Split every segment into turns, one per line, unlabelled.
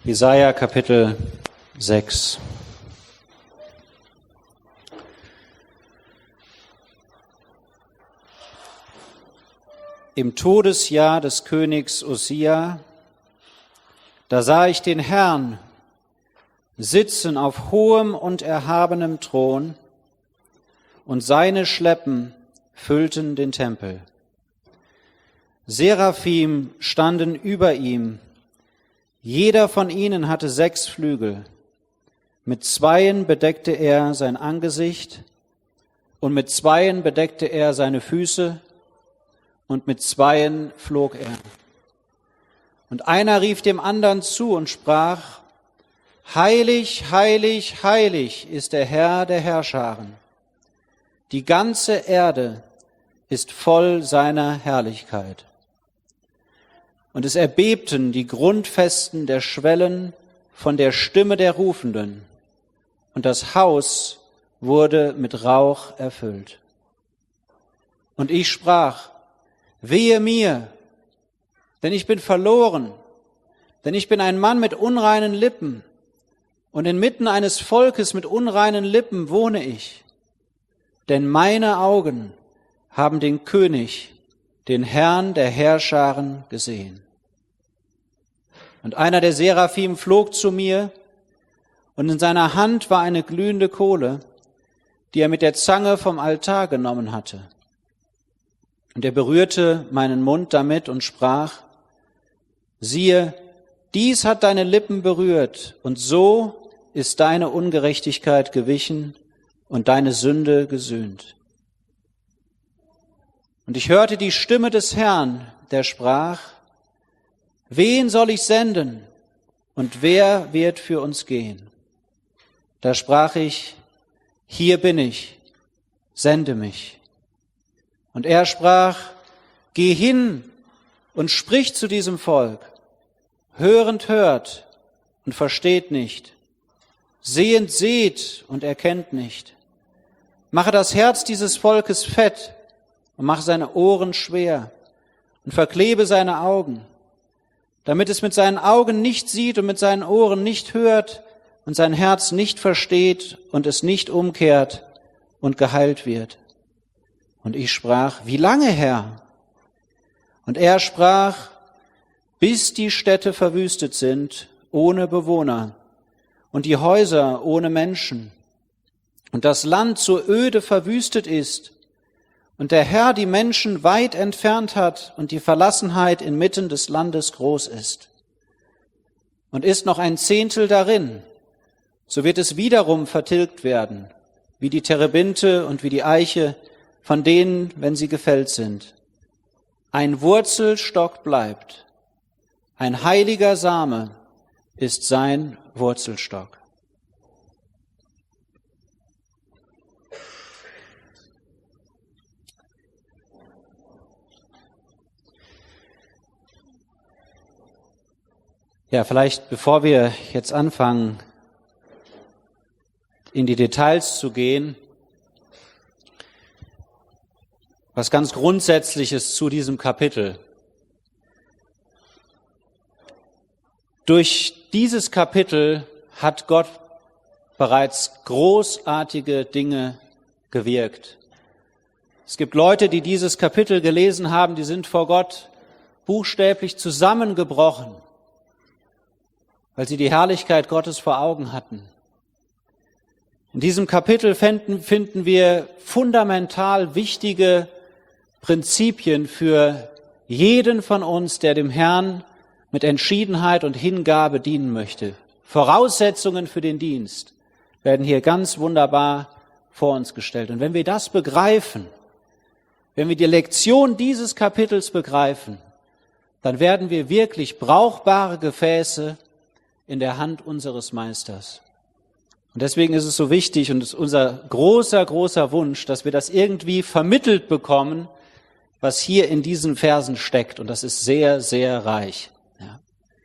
Jesaja Kapitel 6. Im Todesjahr des Königs Usia, da sah ich den Herrn sitzen auf hohem und erhabenem Thron, und seine Schleppen füllten den Tempel. Seraphim standen über ihm, jeder von ihnen hatte 6 Flügel. Mit 2 bedeckte er sein Angesicht, und mit 2 bedeckte er seine Füße, und mit 2 flog er. Und einer rief dem anderen zu und sprach: Heilig, heilig, heilig ist der Herr der Herrscharen. Die ganze Erde ist voll seiner Herrlichkeit. Und es erbebten die Grundfesten der Schwellen von der Stimme der Rufenden, und das Haus wurde mit Rauch erfüllt. Und ich sprach: Wehe mir, denn ich bin verloren, denn ich bin ein Mann mit unreinen Lippen, und inmitten eines Volkes mit unreinen Lippen wohne ich. Denn meine Augen haben den König, den Herrn der Herrscharen, gesehen. Und einer der Seraphim flog zu mir, und in seiner Hand war eine glühende Kohle, die er mit der Zange vom Altar genommen hatte. Und er berührte meinen Mund damit und sprach: Siehe, dies hat deine Lippen berührt, und so ist deine Ungerechtigkeit gewichen und deine Sünde gesühnt. Und ich hörte die Stimme des Herrn, der sprach: Wen soll ich senden, und wer wird für uns gehen? Da sprach ich: Hier bin ich, sende mich. Und er sprach: Geh hin und sprich zu diesem Volk. Hörend hört und versteht nicht. Sehend seht und erkennt nicht. Mache das Herz dieses Volkes fett und mache seine Ohren schwer und verklebe seine Augen, damit es mit seinen Augen nicht sieht und mit seinen Ohren nicht hört und sein Herz nicht versteht und es nicht umkehrt und geheilt wird. Und ich sprach: Wie lange, Herr? Und er sprach: Bis die Städte verwüstet sind, ohne Bewohner, und die Häuser ohne Menschen, und das Land zur Öde verwüstet ist, und der Herr die Menschen weit entfernt hat, und die Verlassenheit inmitten des Landes groß ist. Und ist noch ein Zehntel darin, so wird es wiederum vertilgt werden, wie die Terebinte und wie die Eiche, von denen, wenn sie gefällt sind. Ein Wurzelstock bleibt, ein heiliger Same ist sein Wurzelstock. Ja, vielleicht bevor wir jetzt anfangen, in die Details zu gehen, was ganz Grundsätzliches zu diesem Kapitel. Durch dieses Kapitel hat Gott bereits großartige Dinge gewirkt. Es gibt Leute, die dieses Kapitel gelesen haben, die sind vor Gott buchstäblich zusammengebrochen, weil sie die Herrlichkeit Gottes vor Augen hatten. In diesem Kapitel finden wir fundamental wichtige Prinzipien für jeden von uns, der dem Herrn mit Entschiedenheit und Hingabe dienen möchte. Voraussetzungen für den Dienst werden hier ganz wunderbar vor uns gestellt. Und wenn wir das begreifen, wenn wir die Lektion dieses Kapitels begreifen, dann werden wir wirklich brauchbare Gefäße in der Hand unseres Meisters. Und deswegen ist es so wichtig und es ist unser großer, großer Wunsch, dass wir das irgendwie vermittelt bekommen, was hier in diesen Versen steckt. Und das ist sehr, sehr reich. Ja.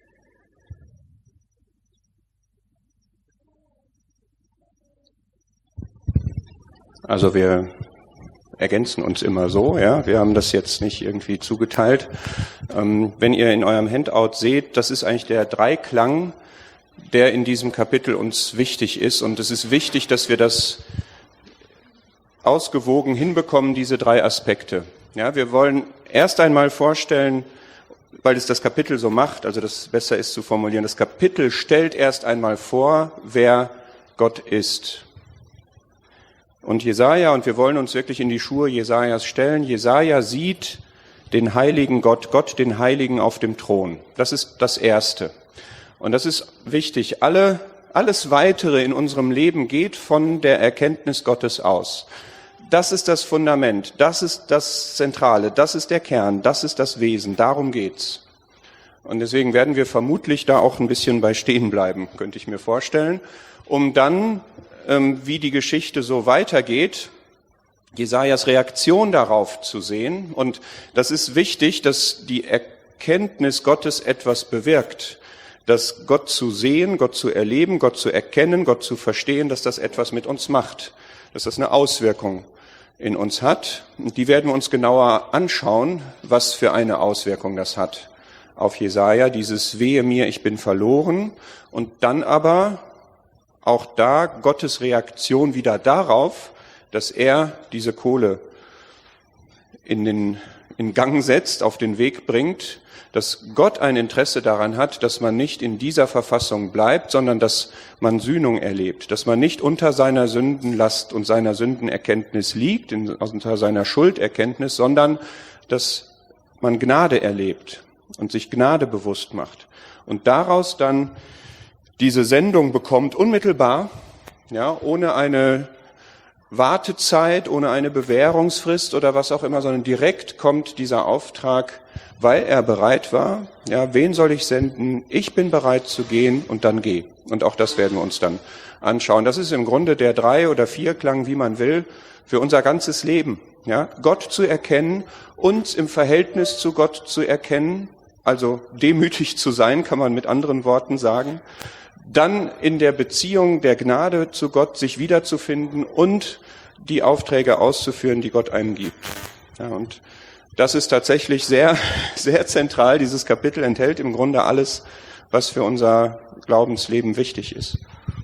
Also wir ergänzen uns immer so, ja. Wir haben das jetzt nicht irgendwie zugeteilt. Wenn ihr in eurem Handout seht, das ist eigentlich der Dreiklang der in diesem Kapitel uns wichtig ist. Und es ist wichtig, dass wir das ausgewogen hinbekommen, diese 3 Aspekte. Ja, wir wollen erst einmal vorstellen, weil es das Kapitel so macht, also das besser ist zu formulieren, das Kapitel stellt erst einmal vor, wer Gott ist. Und Jesaja, und wir wollen uns wirklich in die Schuhe Jesajas stellen, Jesaja sieht den heiligen Gott, Gott den Heiligen auf dem Thron. Das ist das Erste. Und das ist wichtig. Alles Weitere in unserem Leben geht von der Erkenntnis Gottes aus. Das ist das Fundament, das ist das Zentrale, das ist der Kern, das ist das Wesen, darum geht's. Und deswegen werden wir vermutlich da auch ein bisschen bei stehen bleiben, könnte ich mir vorstellen, um dann, wie die Geschichte so weitergeht, Jesajas Reaktion darauf zu sehen. Und das ist wichtig, dass die Erkenntnis Gottes etwas bewirkt. Dass Gott zu sehen, Gott zu erleben, Gott zu erkennen, Gott zu verstehen, dass das etwas mit uns macht. Dass das eine Auswirkung in uns hat. Und die werden wir uns genauer anschauen, was für eine Auswirkung das hat auf Jesaja. Dieses Wehe mir, ich bin verloren. Und dann aber auch da Gottes Reaktion wieder darauf, dass er diese Kohle in Gang setzt, auf den Weg bringt, dass Gott ein Interesse daran hat, dass man nicht in dieser Verfassung bleibt, sondern dass man Sühnung erlebt, dass man nicht unter seiner Sündenlast und seiner Sündenerkenntnis liegt, unter seiner Schulderkenntnis, sondern dass man Gnade erlebt und sich Gnade bewusst macht und daraus dann diese Sendung bekommt, unmittelbar, ja, ohne eine Wartezeit, ohne eine Bewährungsfrist oder was auch immer, sondern direkt kommt dieser Auftrag, weil er bereit war. Ja, wen soll ich senden? Ich bin bereit zu gehen und dann geh. Und auch das werden wir uns dann anschauen. Das ist im Grunde der 3- oder 4-Klang, wie man will, für unser ganzes Leben. Ja, Gott zu erkennen, uns im Verhältnis zu Gott zu erkennen, also demütig zu sein, kann man mit anderen Worten sagen. Dann in der Beziehung der Gnade zu Gott sich wiederzufinden und die Aufträge auszuführen, die Gott einem gibt. Ja, und das ist tatsächlich sehr, sehr zentral. Dieses Kapitel enthält im Grunde alles, was für unser Glaubensleben wichtig ist.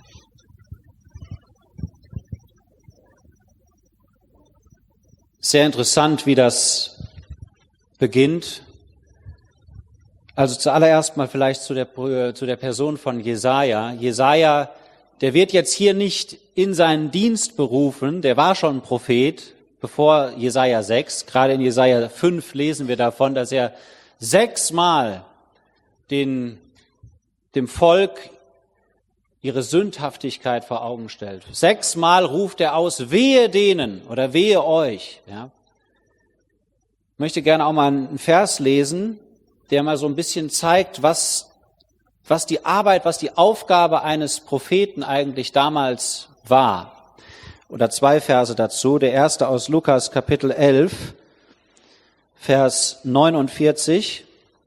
Sehr interessant, wie das beginnt. Also zuallererst mal vielleicht zu der Person von Jesaja. Jesaja, der wird jetzt hier nicht in seinen Dienst berufen, der war schon ein Prophet, bevor Jesaja 6. Gerade in Jesaja 5 lesen wir davon, dass er 6-mal dem Volk ihre Sündhaftigkeit vor Augen stellt. 6-mal ruft er aus, wehe denen oder wehe euch. Ja. Ich möchte gerne auch mal einen Vers lesen, der mal so ein bisschen zeigt, was die Arbeit, was die Aufgabe eines Propheten eigentlich damals war. Oder 2 Verse dazu. Der erste aus Lukas Kapitel 11, Vers 49.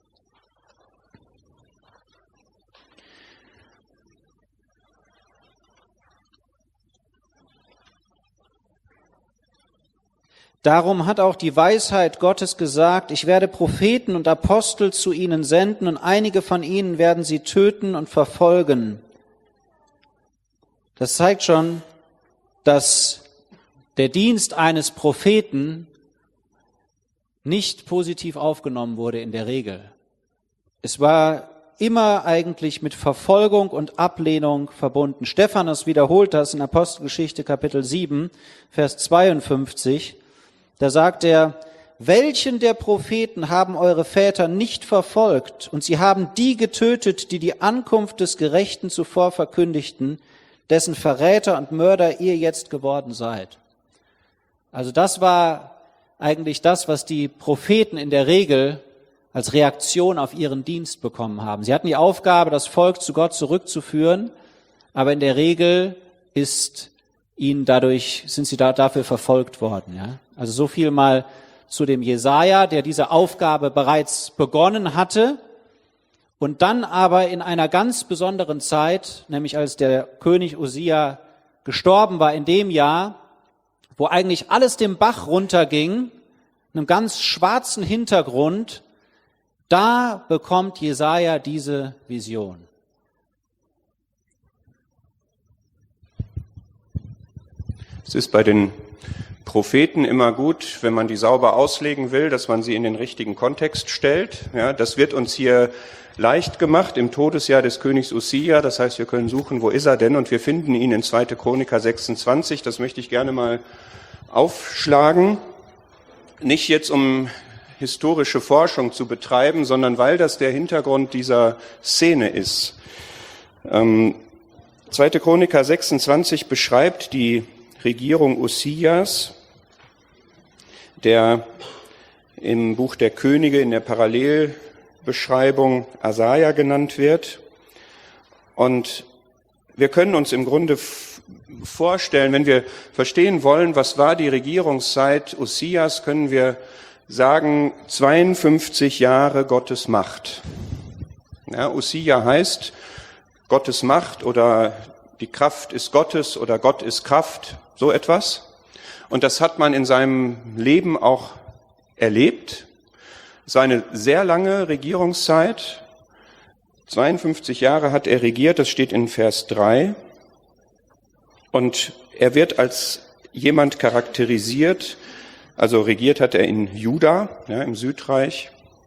Darum hat auch die Weisheit Gottes gesagt, ich werde Propheten und Apostel zu ihnen senden und einige von ihnen werden sie töten und verfolgen. Das zeigt schon, dass der Dienst eines Propheten nicht positiv aufgenommen wurde in der Regel. Es war immer eigentlich mit Verfolgung und Ablehnung verbunden. Stephanus wiederholt das in Apostelgeschichte Kapitel 7, Vers 52. Da sagt er, welchen der Propheten haben eure Väter nicht verfolgt und sie haben die getötet, die die Ankunft des Gerechten zuvor verkündigten, dessen Verräter und Mörder ihr jetzt geworden seid. Also das war eigentlich das, was die Propheten in der Regel als Reaktion auf ihren Dienst bekommen haben. Sie hatten die Aufgabe, das Volk zu Gott zurückzuführen, aber in der Regel sind sie dafür verfolgt worden. Ja? Also so viel mal zu dem Jesaja, der diese Aufgabe bereits begonnen hatte und dann aber in einer ganz besonderen Zeit, nämlich als der König Usia gestorben war, in dem Jahr, wo eigentlich alles den Bach runterging, einem ganz schwarzen Hintergrund, da bekommt Jesaja diese Vision.
Es ist bei den Propheten immer gut, wenn man die sauber auslegen will, dass man sie in den richtigen Kontext stellt. Ja, das wird uns hier leicht gemacht im Todesjahr des Königs Ussia. Das heißt, wir können suchen, wo ist er denn? Und wir finden ihn in 2. Chroniker 26. Das möchte ich gerne mal aufschlagen. Nicht jetzt, um historische Forschung zu betreiben, sondern weil das der Hintergrund dieser Szene ist. 2. Chroniker 26 beschreibt die Regierung Ussias, der im Buch der Könige in der Parallelbeschreibung Asaja genannt wird. Und wir können uns im Grunde vorstellen, wenn wir verstehen wollen, was war die Regierungszeit Ussias, können wir sagen, 52 Jahre Gottes Macht. Ja, Ussia heißt Gottes Macht oder die Kraft ist Gottes oder Gott ist Kraft, so etwas. Und das hat man in seinem Leben auch erlebt. Es war eine sehr lange Regierungszeit. 52 Jahre hat er regiert, das steht in Vers 3. Und er wird als jemand charakterisiert, also regiert hat er in Juda, ja, im Südreich.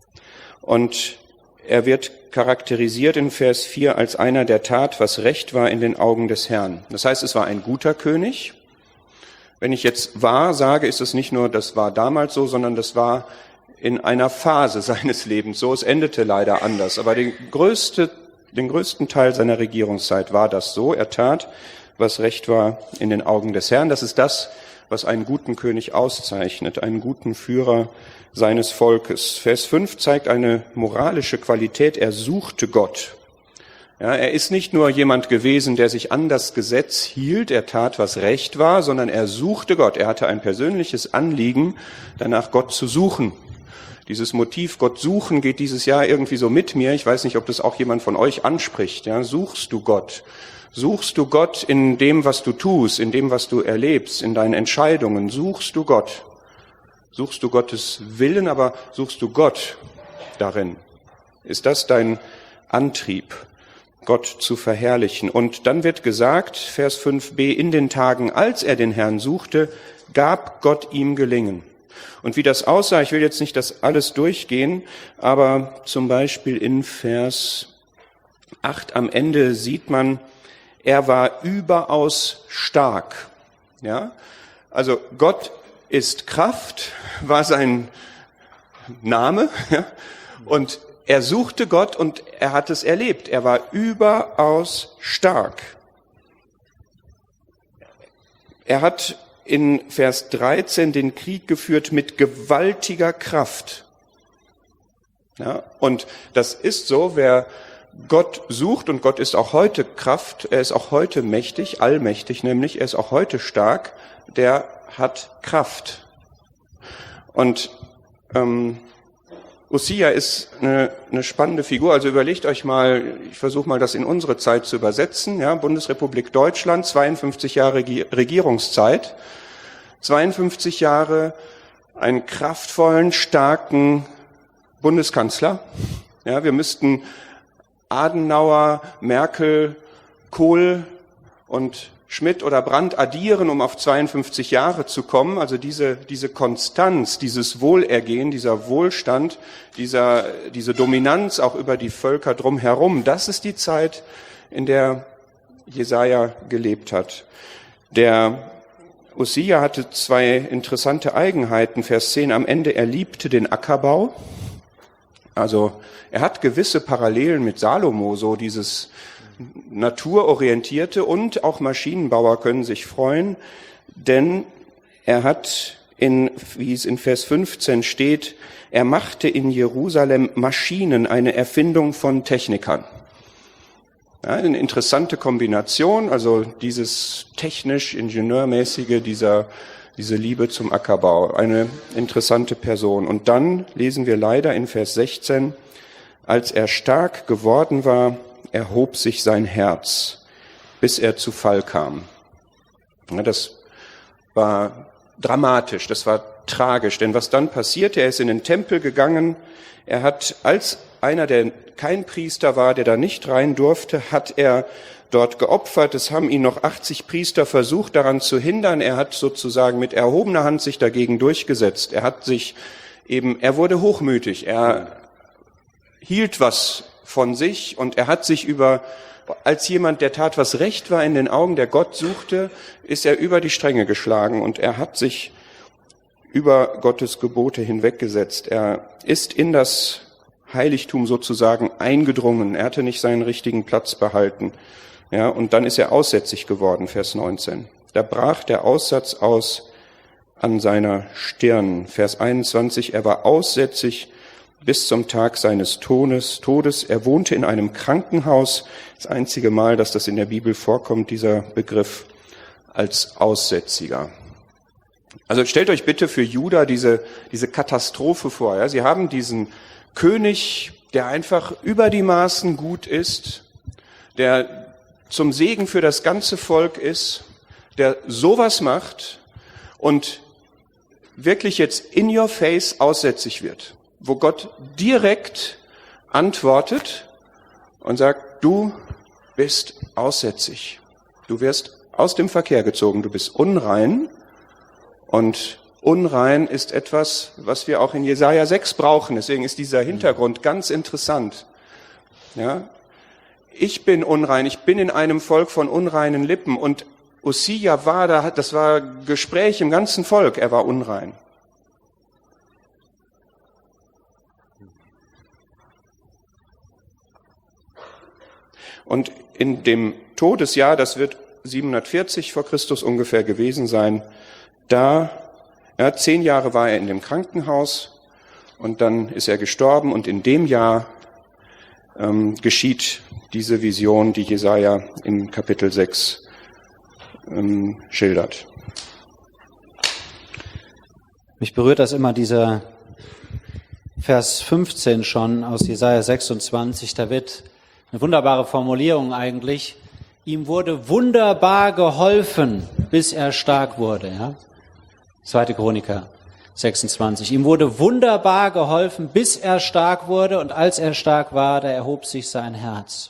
Und er wird charakterisiert in Vers 4 als einer, der tat, was recht war in den Augen des Herrn. Das heißt, es war ein guter König. Wenn ich jetzt war sage, ist es nicht nur, das war damals so, sondern das war in einer Phase seines Lebens so. Es endete leider anders. Aber den größten Teil seiner Regierungszeit war das so. Er tat, was recht war in den Augen des Herrn. Das ist das, was einen guten König auszeichnet, einen guten Führer seines Volkes. Vers 5 zeigt eine moralische Qualität. Er suchte Gott. Ja, er ist nicht nur jemand gewesen, der sich an das Gesetz hielt, er tat, was recht war, sondern er suchte Gott. Er hatte ein persönliches Anliegen, danach Gott zu suchen. Dieses Motiv Gott suchen geht dieses Jahr irgendwie so mit mir. Ich weiß nicht, ob das auch jemand von euch anspricht. Ja, suchst du Gott? Suchst du Gott in dem, was du tust, in dem, was du erlebst, in deinen Entscheidungen? Suchst du Gott? Suchst du Gottes Willen, aber suchst du Gott darin? Ist das dein Antrieb, Gott zu verherrlichen? Und dann wird gesagt, Vers 5b, in den Tagen, als er den Herrn suchte, gab Gott ihm Gelingen. Und wie das aussah, ich will jetzt nicht das alles durchgehen, aber zum Beispiel in Vers 8 am Ende sieht man, er war überaus stark. Ja? Also Gott ist Kraft, war sein Name. Ja? Und er suchte Gott und er hat es erlebt. Er war überaus stark. Er hat in Vers 13 den Krieg geführt mit gewaltiger Kraft. Ja? Und das ist so, wer Gott sucht, und Gott ist auch heute Kraft, er ist auch heute mächtig, allmächtig nämlich, er ist auch heute stark, der hat Kraft. Und Ussia ist eine spannende Figur, also überlegt euch mal, ich versuche mal das in unsere Zeit zu übersetzen, ja, Bundesrepublik Deutschland, 52 Jahre Regierungszeit, 52 Jahre einen kraftvollen, starken Bundeskanzler. Ja, wir müssten Adenauer, Merkel, Kohl und Schmidt oder Brandt addieren, um auf 52 Jahre zu kommen. Also diese Konstanz, dieses Wohlergehen, dieser Wohlstand, diese Dominanz auch über die Völker drumherum, das ist die Zeit, in der Jesaja gelebt hat. Der Ussia hatte zwei interessante Eigenheiten. Vers 10 am Ende, er liebte den Ackerbau. Also er hat gewisse Parallelen mit Salomo, so dieses naturorientierte, und auch Maschinenbauer können sich freuen, denn er hat, wie es in Vers 15 steht, er machte in Jerusalem Maschinen, eine Erfindung von Technikern. Ja, eine interessante Kombination, also dieses technisch-ingenieurmäßige, diese Liebe zum Ackerbau, eine interessante Person. Und dann lesen wir leider in Vers 16, als er stark geworden war, erhob sich sein Herz, bis er zu Fall kam. Ja, das war dramatisch, das war tragisch, denn was dann passierte, er ist in den Tempel gegangen, er hat als einer, der kein Priester war, der da nicht rein durfte, hat er dort geopfert. Es haben ihn noch 80 Priester versucht, daran zu hindern. Er hat sozusagen mit erhobener Hand sich dagegen durchgesetzt. Er wurde hochmütig. Er hielt was von sich und er hat sich als jemand, der tat, was recht war in den Augen, der Gott suchte, ist er über die Stränge geschlagen und er hat sich über Gottes Gebote hinweggesetzt. Er ist in das Heiligtum sozusagen eingedrungen. Er hatte nicht seinen richtigen Platz behalten. Ja, und dann ist er aussätzig geworden, Vers 19. Da brach der Aussatz aus an seiner Stirn. Vers 21, er war aussätzig bis zum Tag seines Todes. Er wohnte in einem Krankenhaus. Das einzige Mal, dass das in der Bibel vorkommt, dieser Begriff als Aussätziger. Also stellt euch bitte für Juda diese Katastrophe vor. Ja? Sie haben diesen König, der einfach über die Maßen gut ist, der zum Segen für das ganze Volk ist, der sowas macht und wirklich jetzt in your face aussätzig wird, wo Gott direkt antwortet und sagt, du bist aussätzig, du wirst aus dem Verkehr gezogen, du bist unrein. Und unrein ist etwas, was wir auch in Jesaja 6 brauchen. Deswegen ist dieser Hintergrund ganz interessant. Ja? Ich bin unrein, ich bin in einem Volk von unreinen Lippen. Und Ossia das war Gespräch im ganzen Volk, er war unrein. Und in dem Todesjahr, das wird 740 vor Christus ungefähr gewesen sein, 10 Jahre war er in dem Krankenhaus und dann ist er gestorben und in dem Jahr geschieht diese Vision, die Jesaja in Kapitel 6 schildert.
Mich berührt das immer, dieser Vers 15 schon aus Jesaja 26, da wird eine wunderbare Formulierung eigentlich. Ihm wurde wunderbar geholfen, bis er stark wurde. Ja? 2. Chroniker 26. Ihm wurde wunderbar geholfen, bis er stark wurde, und als er stark war, da erhob sich sein Herz.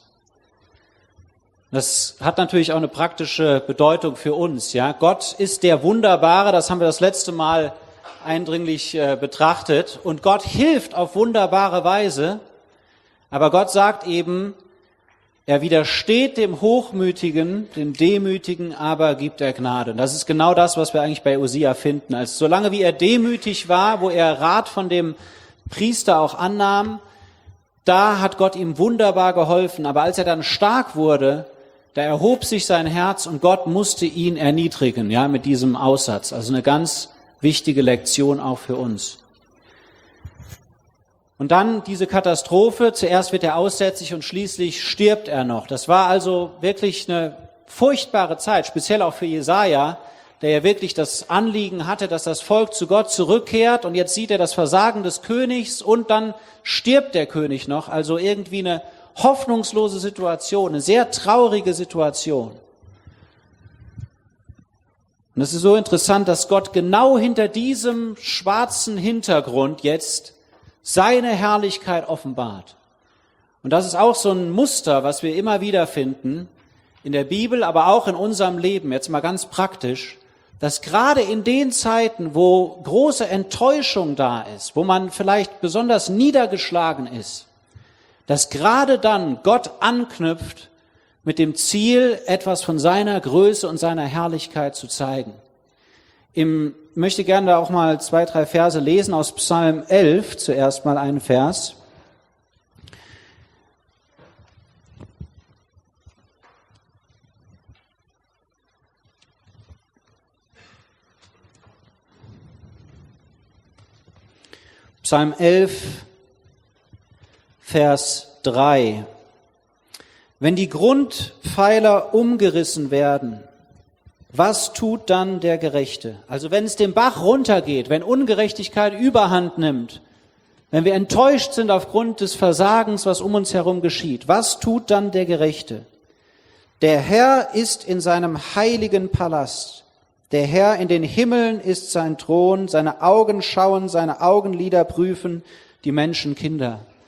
Das hat natürlich auch eine praktische Bedeutung für uns. Ja? Gott ist der Wunderbare, das haben wir das letzte Mal eindringlich betrachtet, und Gott hilft auf wunderbare Weise, aber Gott sagt eben, er widersteht dem Hochmütigen, dem Demütigen, aber gibt er Gnade. Und das ist genau das, was wir eigentlich bei Ossia finden. Also solange wie er demütig war, wo er Rat von dem Priester auch annahm, da hat Gott ihm wunderbar geholfen. Aber als er dann stark wurde, da erhob sich sein Herz und Gott musste ihn erniedrigen, ja, mit diesem Aussatz. Also eine ganz wichtige Lektion auch für uns. Und dann diese Katastrophe, zuerst wird er aussätzig und schließlich stirbt er noch. Das war also wirklich eine furchtbare Zeit, speziell auch für Jesaja, der ja wirklich das Anliegen hatte, dass das Volk zu Gott zurückkehrt, und jetzt sieht er das Versagen des Königs und dann stirbt der König noch. Also irgendwie eine hoffnungslose Situation, eine sehr traurige Situation. Und es ist so interessant, dass Gott genau hinter diesem schwarzen Hintergrund jetzt seine Herrlichkeit offenbart. Und das ist auch so ein Muster, was wir immer wieder finden in der Bibel, aber auch in unserem Leben, jetzt mal ganz praktisch, dass gerade in den Zeiten, wo große Enttäuschung da ist, wo man vielleicht besonders niedergeschlagen ist, dass gerade dann Gott anknüpft mit dem Ziel, etwas von seiner Größe und seiner Herrlichkeit zu zeigen. Ich möchte gerne da auch mal 2, 3 Verse lesen aus Psalm 11, zuerst mal einen Vers. Psalm 11, Vers 3. Wenn die Grundpfeiler umgerissen werden, was tut dann der Gerechte? Also wenn es den Bach runtergeht, wenn Ungerechtigkeit Überhand nimmt, wenn wir enttäuscht sind aufgrund des Versagens, was um uns herum geschieht, was tut dann der Gerechte? Der Herr ist in seinem heiligen Palast. Der Herr in den Himmeln ist sein Thron. Seine Augen schauen, seine Augenlider prüfen die Menschenkinder.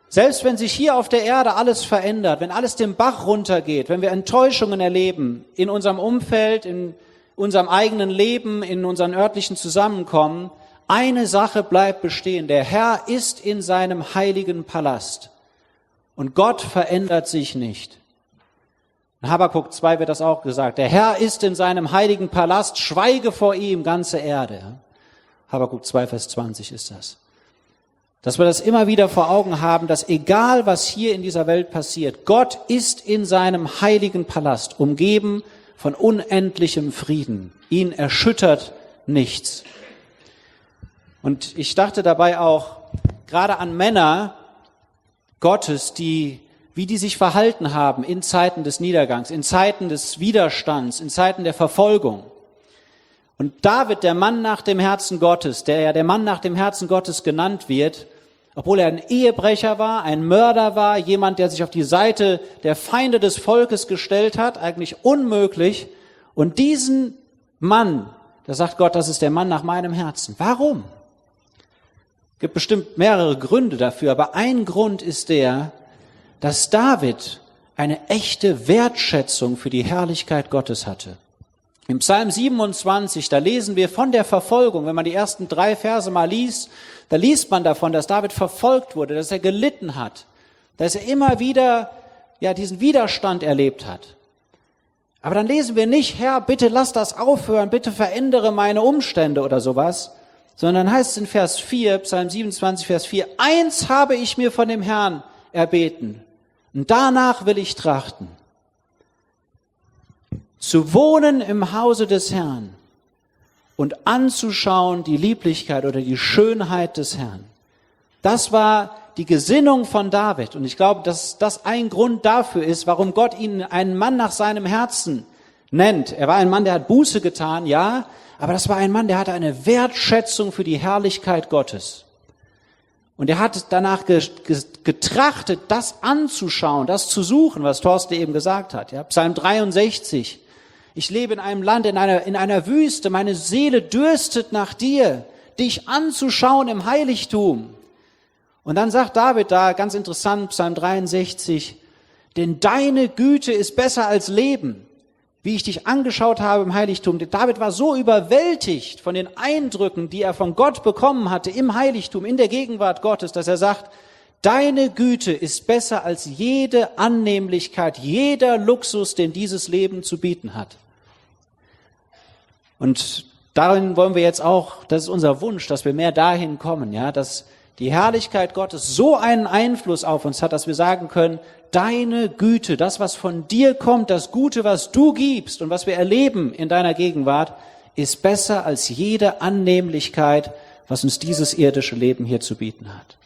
Selbst wenn sich hier auf der Erde alles verändert, wenn alles den Bach runtergeht, wenn wir Enttäuschungen erleben in unserem Umfeld, in unserem eigenen Leben, in unseren örtlichen Zusammenkommen, eine Sache bleibt bestehen. Der Herr ist in seinem heiligen Palast und Gott verändert sich nicht. In Habakuk 2 wird das auch gesagt. Der Herr ist in seinem heiligen Palast, schweige vor ihm, ganze Erde. Habakuk 2, Vers 20 ist das. Dass wir das immer wieder vor Augen haben, dass egal was hier in dieser Welt passiert, Gott ist in seinem heiligen Palast, umgeben von unendlichem Frieden. Ihn erschüttert nichts. Und ich dachte dabei auch gerade an Männer Gottes, wie die sich verhalten haben in Zeiten des Niedergangs, in Zeiten des Widerstands, in Zeiten der Verfolgung. Und David, der Mann nach dem Herzen Gottes, der ja der Mann nach dem Herzen Gottes genannt wird, obwohl er ein Ehebrecher war, ein Mörder war, jemand, der sich auf die Seite der Feinde des Volkes gestellt hat, eigentlich unmöglich. Und diesen Mann, da sagt Gott, das ist der Mann nach meinem Herzen. Warum? Es gibt bestimmt mehrere Gründe dafür, aber ein Grund ist der, dass David eine echte Wertschätzung für die Herrlichkeit Gottes hatte. Im Psalm 27, da lesen wir von der Verfolgung. Wenn man die ersten 3 Verse mal liest, da liest man davon, dass David verfolgt wurde, dass er gelitten hat, dass er immer wieder diesen Widerstand erlebt hat. Aber dann lesen wir nicht, Herr, bitte lass das aufhören, bitte verändere meine Umstände oder sowas, sondern heißt es in Vers 4, Psalm 27, Vers 4, eins habe ich mir von dem Herrn erbeten und danach will ich trachten. Zu wohnen im Hause des Herrn und anzuschauen die Lieblichkeit oder die Schönheit des Herrn. Das war die Gesinnung von David. Und ich glaube, dass das ein Grund dafür ist, warum Gott ihn einen Mann nach seinem Herzen nennt. Er war ein Mann, der hat Buße getan, ja, aber das war ein Mann, der hatte eine Wertschätzung für die Herrlichkeit Gottes. Und er hat danach getrachtet, das anzuschauen, das zu suchen, was Thorsten eben gesagt hat. Ja, Psalm 63. Ich lebe in einem Land, in einer Wüste. Meine Seele dürstet nach dir, dich anzuschauen im Heiligtum. Und dann sagt David da, ganz interessant, Psalm 63, denn deine Güte ist besser als Leben, wie ich dich angeschaut habe im Heiligtum. David war so überwältigt von den Eindrücken, die er von Gott bekommen hatte im Heiligtum, in der Gegenwart Gottes, dass er sagt, deine Güte ist besser als jede Annehmlichkeit, jeder Luxus, den dieses Leben zu bieten hat. Und darin wollen wir jetzt auch, das ist unser Wunsch, dass wir mehr dahin kommen, ja, dass die Herrlichkeit Gottes so einen Einfluss auf uns hat, dass wir sagen können, deine Güte, das, was von dir kommt, das Gute, was du gibst und was wir erleben in deiner Gegenwart, ist besser als jede Annehmlichkeit, was uns dieses irdische Leben hier zu bieten hat.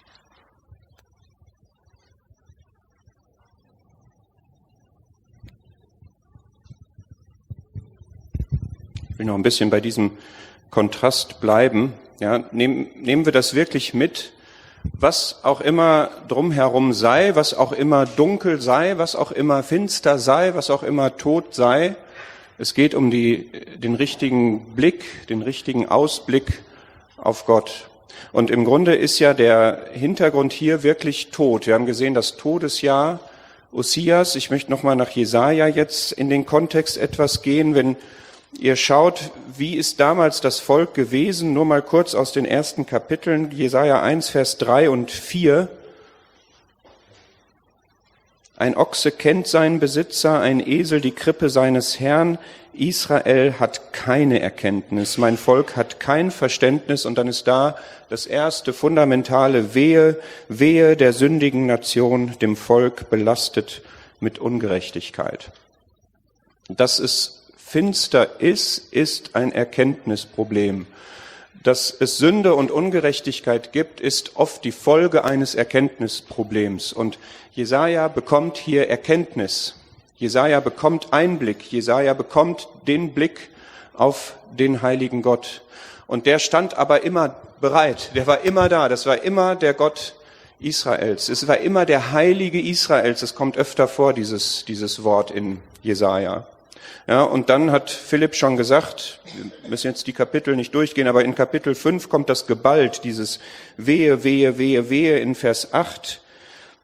Ich will noch ein bisschen bei diesem Kontrast bleiben. Ja, nehmen wir das wirklich mit, was auch immer drumherum sei, was auch immer dunkel sei, was auch immer finster sei, was auch immer tot sei. Es geht um den richtigen Blick, den richtigen Ausblick auf Gott. Und im Grunde ist ja der Hintergrund hier wirklich Tod. Wir haben gesehen, das Todesjahr Ussias. Ich möchte nochmal nach Jesaja jetzt in den Kontext etwas gehen, wenn ihr schaut, wie ist damals das Volk gewesen, nur mal kurz aus den ersten Kapiteln, Jesaja 1, Vers 3 und 4. Ein Ochse kennt seinen Besitzer, ein Esel die Krippe seines Herrn. Israel hat keine Erkenntnis, mein Volk hat kein Verständnis. Und dann ist da das erste fundamentale Wehe der sündigen Nation, dem Volk belastet mit Ungerechtigkeit. Das ist finster ist ein Erkenntnisproblem. Dass es Sünde und Ungerechtigkeit gibt, ist oft die Folge eines Erkenntnisproblems. Und Jesaja bekommt hier Erkenntnis. Jesaja bekommt Einblick. Jesaja bekommt den Blick auf den heiligen Gott. Und der stand aber immer bereit. Der war immer da. Das war immer der Gott Israels. Es war immer der Heilige Israels. Es kommt öfter vor, dieses Wort in Jesaja. Ja, und dann hat Philipp schon gesagt, wir müssen jetzt die Kapitel nicht durchgehen, aber in Kapitel 5 kommt das geballt, dieses Wehe, Wehe, Wehe, Wehe in Vers 8.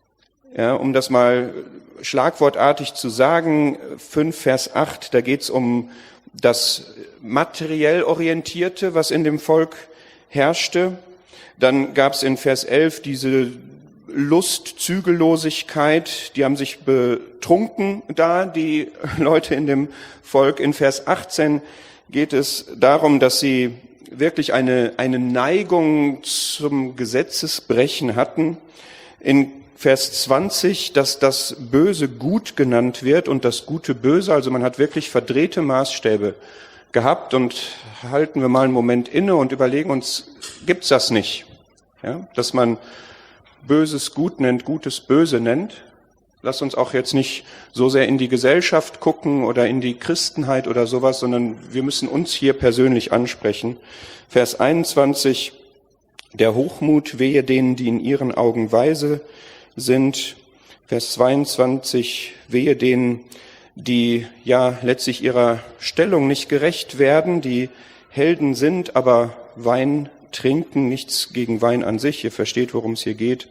Ja, um das mal schlagwortartig zu sagen, 5 Vers 8, da geht es um das materiell Orientierte, was in dem Volk herrschte. Dann gab es in Vers 11 diese Lust, Zügellosigkeit, die haben sich betrunken da, die Leute in dem Volk. In Vers 18 geht es darum, dass sie wirklich eine Neigung zum Gesetzesbrechen hatten. In Vers 20, dass das Böse gut genannt wird und das Gute böse, also man hat wirklich verdrehte Maßstäbe gehabt. Und halten wir mal einen Moment inne und überlegen uns, gibt's das nicht? Ja, dass man Böses gut nennt, Gutes böse nennt. Lass uns auch jetzt nicht so sehr in die Gesellschaft gucken oder in die Christenheit oder sowas, sondern wir müssen uns hier persönlich ansprechen. Vers 21, der Hochmut wehe denen, die in ihren Augen weise sind. Vers 22, wehe denen, die ja letztlich ihrer Stellung nicht gerecht werden, die Helden sind, aber Wein trinken, nichts gegen Wein an sich. Ihr versteht, worum es hier geht.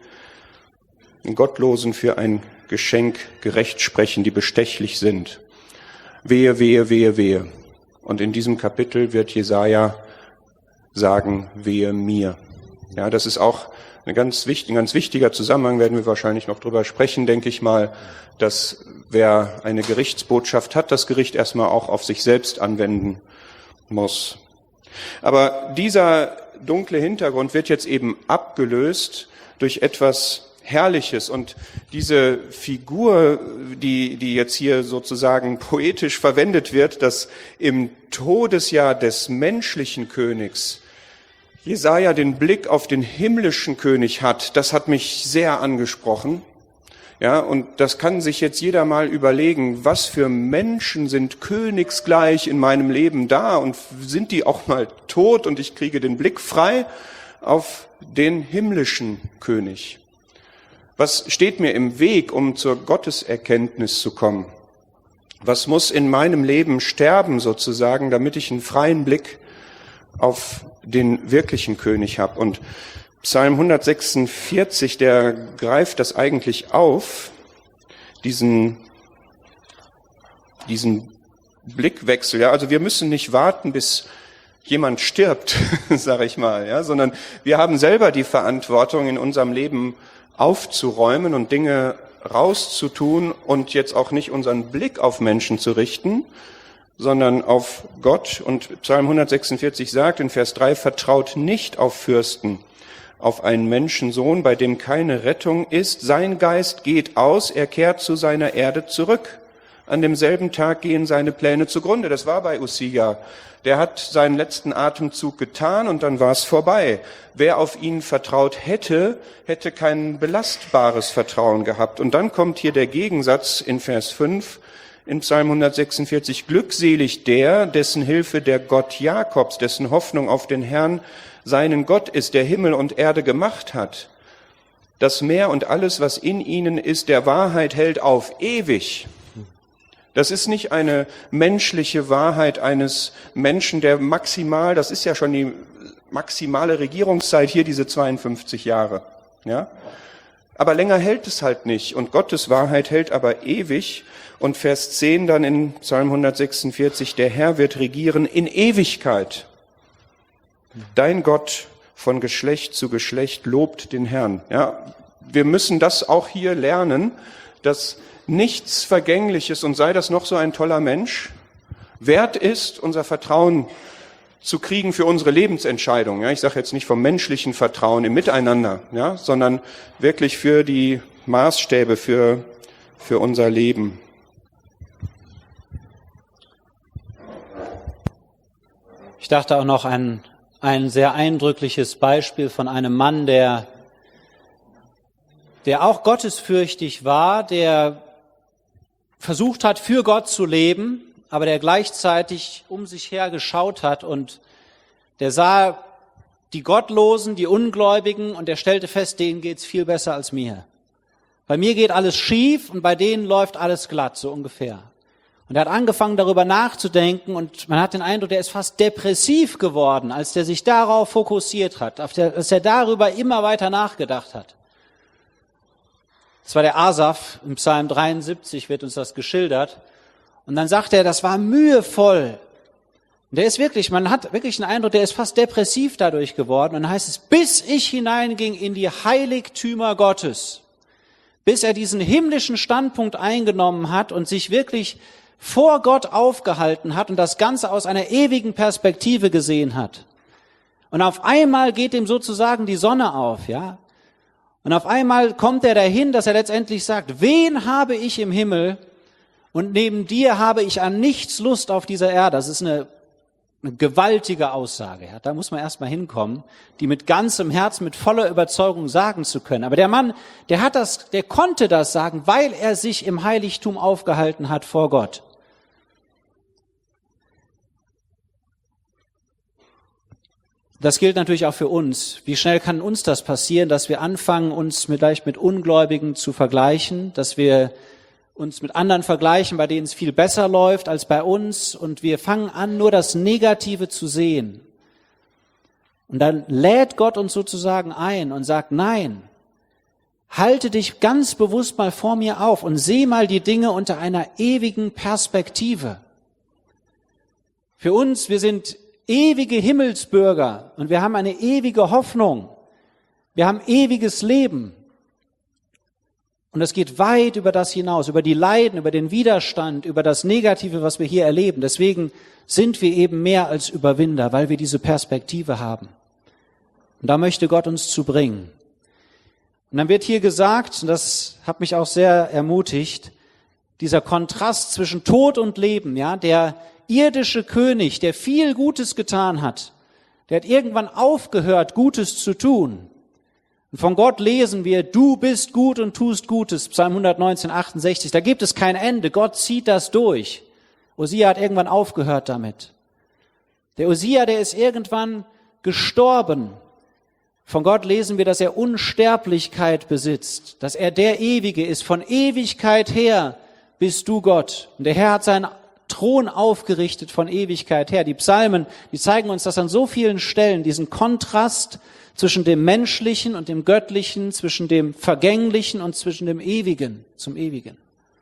Den Gottlosen für ein Geschenk gerecht sprechen, die bestechlich sind. Wehe, wehe, wehe, wehe. Und in diesem Kapitel wird Jesaja sagen, wehe mir. Ja, das ist auch ein ganz wichtiger Zusammenhang, werden wir wahrscheinlich noch drüber sprechen, denke ich mal, dass wer eine Gerichtsbotschaft hat, das Gericht erstmal auch auf sich selbst anwenden muss. Aber dieser dunkle Hintergrund wird jetzt eben abgelöst durch etwas Herrliches. Und diese Figur, die jetzt hier sozusagen poetisch verwendet wird, dass im Todesjahr des menschlichen Königs Jesaja den Blick auf den himmlischen König hat, das hat mich sehr angesprochen. Ja, und das kann sich jetzt jeder mal überlegen, was für Menschen sind königsgleich in meinem Leben da und sind die auch mal tot und ich kriege den Blick frei auf den himmlischen König. Was steht mir im Weg, um zur Gotteserkenntnis zu kommen? Was muss in meinem Leben sterben sozusagen, damit ich einen freien Blick auf den wirklichen König habe? Und Psalm 146, der greift das eigentlich auf, diesen Blickwechsel. Ja, also wir müssen nicht warten, bis jemand stirbt, sage ich mal, ja, sondern wir haben selber die Verantwortung, in unserem Leben aufzuräumen und Dinge rauszutun und jetzt auch nicht unseren Blick auf Menschen zu richten, sondern auf Gott. Und Psalm 146 sagt in Vers 3, vertraut nicht auf Fürsten, auf einen Menschensohn, bei dem keine Rettung ist. Sein Geist geht aus, er kehrt zu seiner Erde zurück. An demselben Tag gehen seine Pläne zugrunde. Das war bei Ussia. Der hat seinen letzten Atemzug getan und dann war es vorbei. Wer auf ihn vertraut hätte, hätte kein belastbares Vertrauen gehabt. Und dann kommt hier der Gegensatz in Vers 5 in Psalm 146. Glückselig der, dessen Hilfe der Gott Jakobs, dessen Hoffnung auf den Herrn, seinen Gott ist, der Himmel und Erde gemacht hat. Das Meer und alles, was in ihnen ist, der Wahrheit hält auf ewig. Das ist nicht eine menschliche Wahrheit eines Menschen, der maximal, das ist ja schon die maximale Regierungszeit hier, diese 52 Jahre. Ja? Aber länger hält es halt nicht. Und Gottes Wahrheit hält aber ewig. Und Vers 10 dann in Psalm 146, der Herr wird regieren in Ewigkeit. Dein Gott von Geschlecht zu Geschlecht lobt den Herrn. Ja, wir müssen das auch hier lernen, dass nichts Vergängliches, und sei das noch so ein toller Mensch, wert ist, unser Vertrauen zu kriegen für unsere Lebensentscheidung. Ja, ich sage jetzt nicht vom menschlichen Vertrauen im Miteinander, ja, sondern wirklich für die Maßstäbe, für unser Leben.
Ich dachte auch noch an ein sehr eindrückliches Beispiel von einem Mann, der auch gottesfürchtig war, der versucht hat, für Gott zu leben, aber der gleichzeitig um sich her geschaut hat und der sah die Gottlosen, die Ungläubigen und der stellte fest, denen geht's viel besser als mir. Bei mir geht alles schief und bei denen läuft alles glatt, so ungefähr. Und er hat angefangen, darüber nachzudenken und man hat den Eindruck, der ist fast depressiv geworden, als der sich darauf fokussiert hat, als er darüber immer weiter nachgedacht hat. Das war der Asaf, im Psalm 73 wird uns das geschildert. Und dann sagt er, das war mühevoll. Und der ist wirklich, man hat wirklich den Eindruck, der ist fast depressiv dadurch geworden. Und dann heißt es, bis ich hineinging in die Heiligtümer Gottes, bis er diesen himmlischen Standpunkt eingenommen hat und sich wirklich vor Gott aufgehalten hat und das Ganze aus einer ewigen Perspektive gesehen hat. Und auf einmal geht ihm sozusagen die Sonne auf, ja. Und auf einmal kommt er dahin, dass er letztendlich sagt, wen habe ich im Himmel und neben dir habe ich an nichts Lust auf dieser Erde. Das ist eine gewaltige Aussage. Ja. Da muss man erst mal hinkommen, die mit ganzem Herz, mit voller Überzeugung sagen zu können. Aber der Mann, der konnte das sagen, weil er sich im Heiligtum aufgehalten hat vor Gott. Das gilt natürlich auch für uns. Wie schnell kann uns das passieren, dass wir anfangen, uns vielleicht mit Ungläubigen zu vergleichen, dass wir uns mit anderen vergleichen, bei denen es viel besser läuft als bei uns, und wir fangen an, nur das Negative zu sehen. Und dann lädt Gott uns sozusagen ein und sagt, nein, halte dich ganz bewusst mal vor mir auf und seh mal die Dinge unter einer ewigen Perspektive. Für uns, wir sind ewige Himmelsbürger und wir haben eine ewige Hoffnung. Wir haben ewiges Leben. Und das geht weit über das hinaus, über die Leiden, über den Widerstand, über das Negative, was wir hier erleben. Deswegen sind wir eben mehr als Überwinder, weil wir diese Perspektive haben. Und da möchte Gott uns zu bringen. Und dann wird hier gesagt, und das hat mich auch sehr ermutigt, dieser Kontrast zwischen Tod und Leben, ja, der irdische König, der viel Gutes getan hat, der hat irgendwann aufgehört, Gutes zu tun. Und von Gott lesen wir, du bist gut und tust Gutes, Psalm 119, 68. Da gibt es kein Ende, Gott zieht das durch. Usia hat irgendwann aufgehört damit. Der Usia, der ist irgendwann gestorben. Von Gott lesen wir, dass er Unsterblichkeit besitzt, dass er der Ewige ist. Von Ewigkeit her bist du Gott. Und der Herr hat seinen Thron aufgerichtet von Ewigkeit her. Die Psalmen, die zeigen uns das an so vielen Stellen, diesen Kontrast zwischen dem Menschlichen und dem Göttlichen, zwischen dem Vergänglichen und zwischen dem Ewigen zum Ewigen.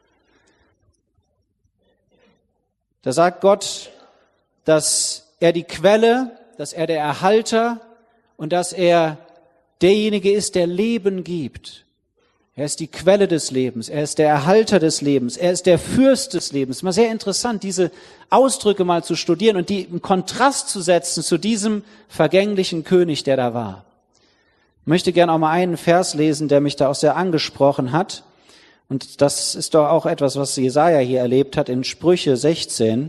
Da sagt Gott, dass er die Quelle, dass er der Erhalter und dass er derjenige ist, der Leben gibt. Er ist die Quelle des Lebens, er ist der Erhalter des Lebens, er ist der Fürst des Lebens. Mal sehr interessant, diese Ausdrücke mal zu studieren und die im Kontrast zu setzen zu diesem vergänglichen König, der da war. Ich möchte gerne auch mal einen Vers lesen, der mich da auch sehr angesprochen hat. Und das ist doch auch etwas, was Jesaja hier erlebt hat in Sprüche 16.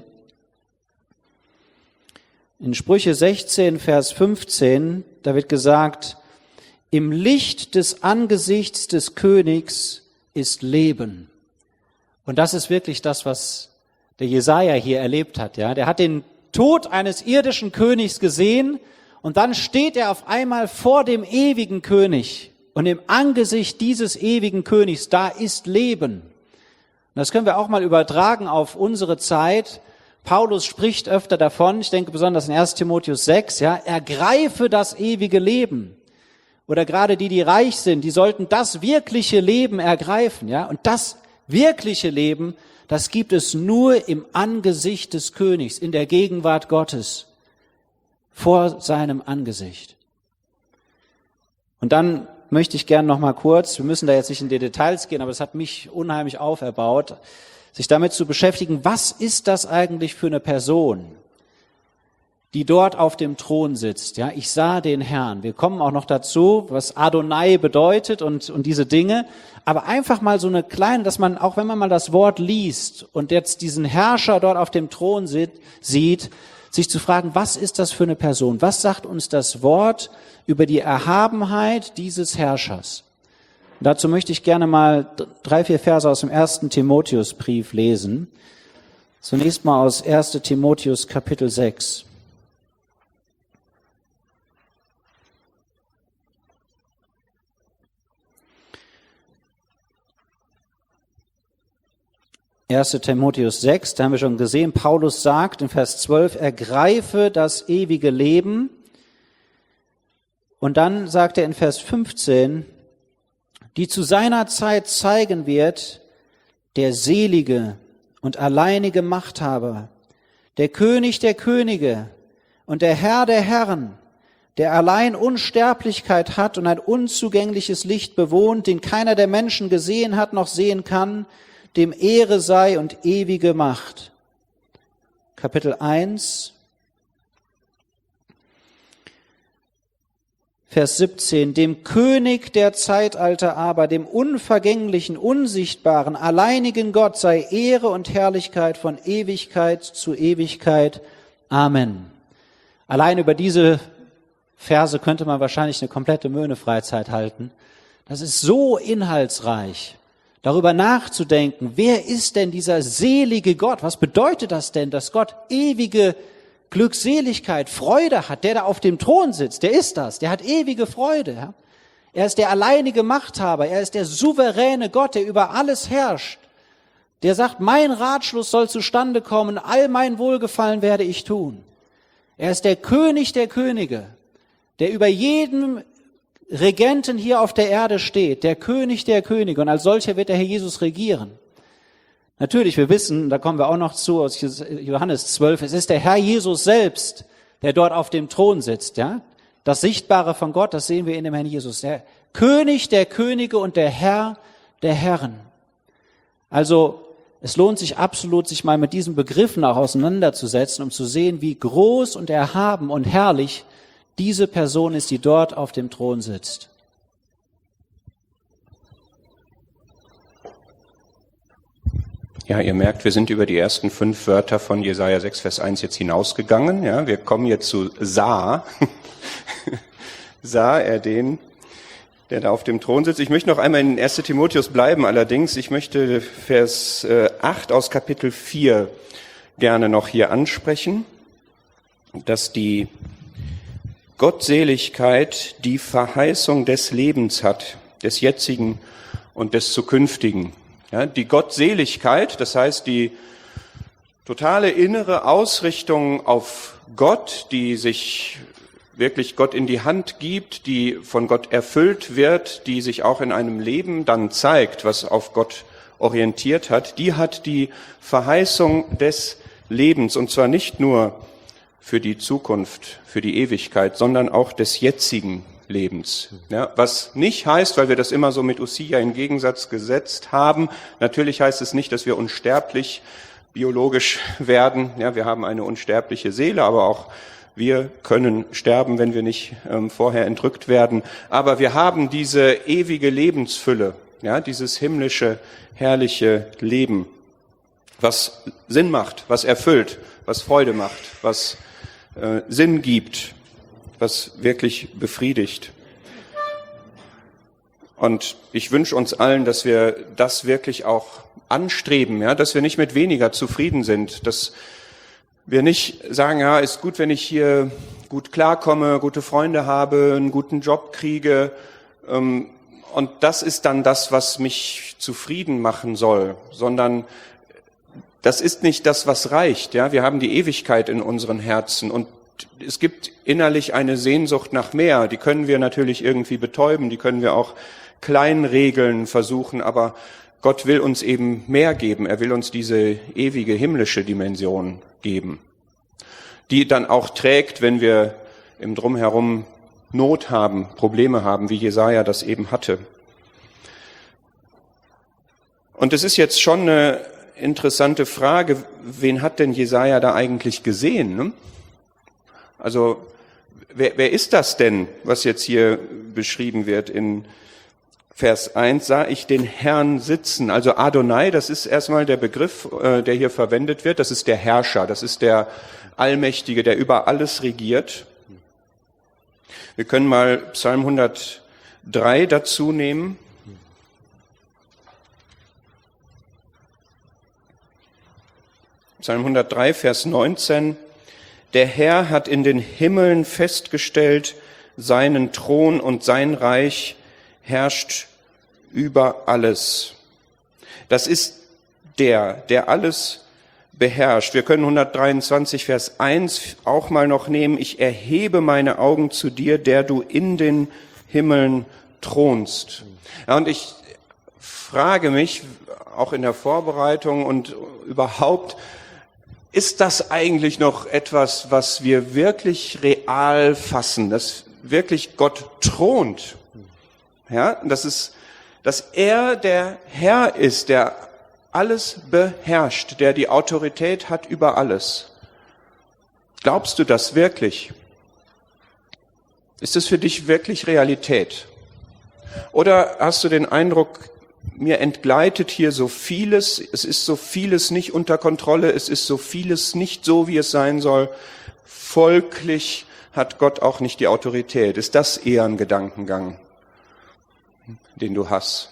In Sprüche 16, Vers 15, da wird gesagt, im Licht des Angesichts des Königs ist Leben. Und das ist wirklich das, was der Jesaja hier erlebt hat. Ja, der hat den Tod eines irdischen Königs gesehen und dann steht er auf einmal vor dem ewigen König. Und im Angesicht dieses ewigen Königs, da ist Leben. Und das können wir auch mal übertragen auf unsere Zeit. Paulus spricht öfter davon, ich denke besonders in 1. Timotheus 6, ja, ergreife das ewige Leben. Oder gerade die reich sind, die sollten das wirkliche Leben ergreifen, ja. Und das wirkliche Leben, das gibt es nur im Angesicht des Königs, in der Gegenwart Gottes, vor seinem Angesicht. Und dann möchte ich gerne noch mal kurz, wir müssen da jetzt nicht in die Details gehen, aber es hat mich unheimlich auferbaut, sich damit zu beschäftigen, was ist das eigentlich für eine Person, die dort auf dem Thron sitzt. Ja, ich sah den Herrn. Wir kommen auch noch dazu, was Adonai bedeutet und diese Dinge. Aber einfach mal so eine kleine, dass man, auch wenn man mal das Wort liest und jetzt diesen Herrscher dort auf dem Thron sieht, sich zu fragen, was ist das für eine Person? Was sagt uns das Wort über die Erhabenheit dieses Herrschers? Und dazu möchte ich gerne mal 3, 4 Verse aus dem 1. Timotheusbrief lesen. Zunächst mal aus 1. Timotheus Kapitel 6. Timotheus 6, da haben wir schon gesehen, Paulus sagt in Vers 12, ergreife das ewige Leben. Und dann sagt er in Vers 15, die zu seiner Zeit zeigen wird, der selige und alleinige Machthaber, der König der Könige und der Herr der Herren, der allein Unsterblichkeit hat und ein unzugängliches Licht bewohnt, den keiner der Menschen gesehen hat noch sehen kann, dem Ehre sei und ewige Macht. Kapitel 1, Vers 17, dem König der Zeitalter aber, dem unvergänglichen, unsichtbaren, alleinigen Gott sei Ehre und Herrlichkeit von Ewigkeit zu Ewigkeit. Amen. Allein über diese Verse könnte man wahrscheinlich eine komplette Möhne-Freizeit halten. Das ist so inhaltsreich, darüber nachzudenken, wer ist denn dieser selige Gott? Was bedeutet das denn, dass Gott ewige Glückseligkeit, Freude hat, der da auf dem Thron sitzt, der ist das, der hat ewige Freude. Ja? Er ist der alleinige Machthaber, er ist der souveräne Gott, der über alles herrscht. Der sagt, mein Ratschluss soll zustande kommen, all mein Wohlgefallen werde ich tun. Er ist der König der Könige, der über jedem Regenten hier auf der Erde steht, der König der Könige, und als solcher wird der Herr Jesus regieren. Natürlich, wir wissen, da kommen wir auch noch zu aus Johannes 12, es ist der Herr Jesus selbst, der dort auf dem Thron sitzt, ja? Das Sichtbare von Gott, das sehen wir in dem Herrn Jesus, der König der Könige und der Herr der Herren. Also, es lohnt sich absolut, sich mal mit diesen Begriffen auch auseinanderzusetzen, um zu sehen, wie groß und erhaben und herrlich diese Person ist, die dort auf dem Thron sitzt.
Ja, ihr merkt, wir sind über die ersten 5 Wörter von Jesaja 6, Vers 1 jetzt hinausgegangen. Ja, wir kommen jetzt zu sah. Sah er den, der da auf dem Thron sitzt. Ich möchte noch einmal in 1. Timotheus bleiben, allerdings. Ich möchte Vers 8 aus Kapitel 4 gerne noch hier ansprechen, dass die Gottseligkeit die Verheißung des Lebens hat, des jetzigen und des zukünftigen. Ja, die Gottseligkeit, das heißt die totale innere Ausrichtung auf Gott, die sich wirklich Gott in die Hand gibt, die von Gott erfüllt wird, die sich auch in einem Leben dann zeigt, was auf Gott orientiert hat, die hat die Verheißung des Lebens, und zwar nicht nur für die Zukunft, für die Ewigkeit, sondern auch des jetzigen Lebens. Ja, was nicht heißt, weil wir das immer so mit Usia in Gegensatz gesetzt haben, natürlich heißt es nicht, dass wir unsterblich biologisch werden. Ja, wir haben eine unsterbliche Seele, aber auch wir können sterben, wenn wir nicht vorher entrückt werden. Aber wir haben diese ewige Lebensfülle, ja, dieses himmlische, herrliche Leben, was Sinn macht, was erfüllt, was Freude macht, was Sinn gibt, was wirklich befriedigt. Und ich wünsche uns allen, dass wir das wirklich auch anstreben, ja, dass wir nicht mit weniger zufrieden sind, dass wir nicht sagen, ja, ist gut, wenn ich hier gut klarkomme, gute Freunde habe, einen guten Job kriege, und das ist dann das, was mich zufrieden machen soll, sondern das ist nicht das, was reicht, ja. Wir haben die Ewigkeit in unseren Herzen und es gibt innerlich eine Sehnsucht nach mehr. Die können wir natürlich irgendwie betäuben, die können wir auch klein regeln versuchen, aber Gott will uns eben mehr geben. Er will uns diese ewige himmlische Dimension geben, die dann auch trägt, wenn wir im Drumherum Not haben, Probleme haben, wie Jesaja das eben hatte. Und es ist jetzt schon eine interessante Frage, wen hat denn Jesaja da eigentlich gesehen? Ne? Also, wer ist das denn, was jetzt hier beschrieben wird in Vers 1? Sah ich den Herrn sitzen. Also Adonai, das ist erstmal der Begriff, der hier verwendet wird. Das ist der Herrscher, das ist der Allmächtige, der über alles regiert. Wir können mal Psalm 103 dazu nehmen. Psalm 103, Vers 19. Der Herr hat in den Himmeln festgestellt seinen Thron und sein Reich herrscht über alles. Das ist der alles beherrscht. Wir können 123, Vers 1 auch mal noch nehmen. Ich erhebe meine Augen zu dir, der du in den Himmeln thronst. Ja, und ich frage mich, auch in der Vorbereitung und überhaupt, ist das eigentlich noch etwas, was wir wirklich real fassen, dass wirklich Gott thront? Ja, dass er der Herr ist, der alles beherrscht, der die Autorität hat über alles. Glaubst du das wirklich? Ist es für dich wirklich Realität? Oder hast du den Eindruck, mir entgleitet hier so vieles, es ist so vieles nicht unter Kontrolle, es ist so vieles nicht so, wie es sein soll. Folglich hat Gott auch nicht die Autorität. Ist das eher ein Gedankengang, den du hast?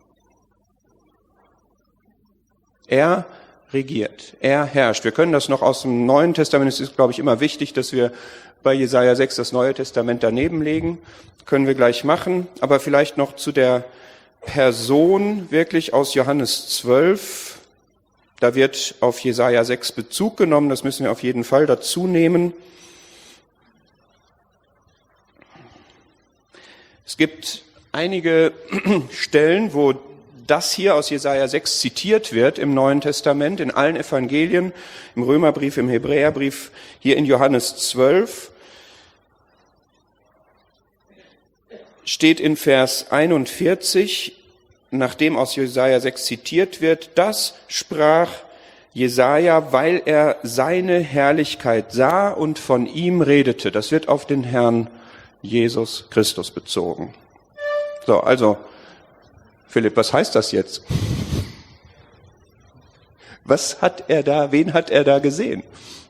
Er regiert, er herrscht. Wir können das noch aus dem Neuen Testament, es ist, glaube ich, immer wichtig, dass wir bei Jesaja 6 das Neue Testament daneben legen. Können wir gleich machen, aber vielleicht noch zu der Person wirklich aus Johannes 12. Da wird auf Jesaja 6 Bezug genommen, das müssen wir auf jeden Fall dazu nehmen. Es gibt einige Stellen, wo das hier aus Jesaja 6 zitiert wird im Neuen Testament, in allen Evangelien, im Römerbrief, im Hebräerbrief, hier in Johannes 12. Steht in Vers 41, nachdem aus Jesaja 6 zitiert wird, das sprach Jesaja, weil er seine Herrlichkeit sah und von ihm redete. Das wird auf den Herrn Jesus Christus bezogen. So, also, Philipp, was heißt das jetzt? Wen hat er da gesehen?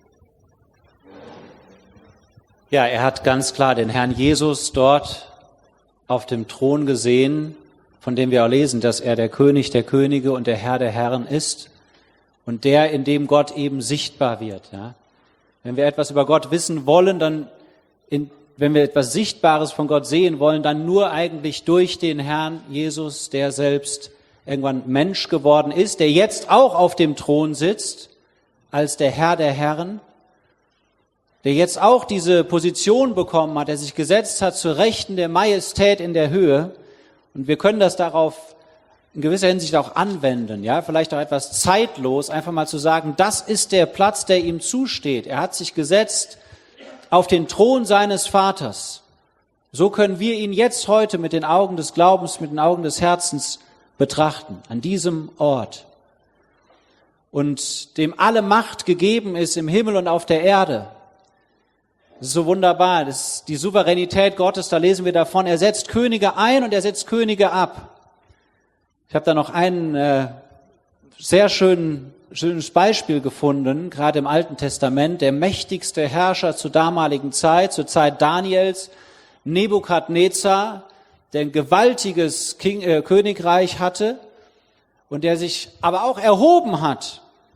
Ja, er hat ganz klar den Herrn Jesus dort auf dem Thron gesehen, von dem wir auch lesen, dass er der König der Könige und der Herr der Herren ist und der, in dem Gott eben sichtbar wird. Ja? Wenn wir etwas über Gott wissen wollen, wenn wir etwas Sichtbares von Gott sehen wollen, dann nur eigentlich durch den Herrn Jesus, der selbst irgendwann Mensch geworden ist, der jetzt auch auf dem Thron sitzt, als der Herr der Herren, der jetzt auch diese Position bekommen hat, der sich gesetzt hat zur Rechten der Majestät in der Höhe. Und wir können das darauf in gewisser Hinsicht auch anwenden, ja, vielleicht auch etwas zeitlos, einfach mal zu sagen, das ist der Platz, der ihm zusteht. Er hat sich gesetzt auf den Thron seines Vaters. So können wir ihn jetzt heute mit den Augen des Glaubens, mit den Augen des Herzens betrachten, an diesem Ort. Und dem alle Macht gegeben ist im Himmel und auf der Erde. Das ist so wunderbar, das ist die Souveränität Gottes, da lesen wir davon, er setzt Könige ein und er setzt Könige ab. Ich habe da noch ein sehr schönes Beispiel gefunden, gerade im Alten Testament, der mächtigste Herrscher zur damaligen Zeit, zur Zeit Daniels, Nebukadnezar, der ein gewaltiges Königreich hatte und der sich aber auch erhoben hat.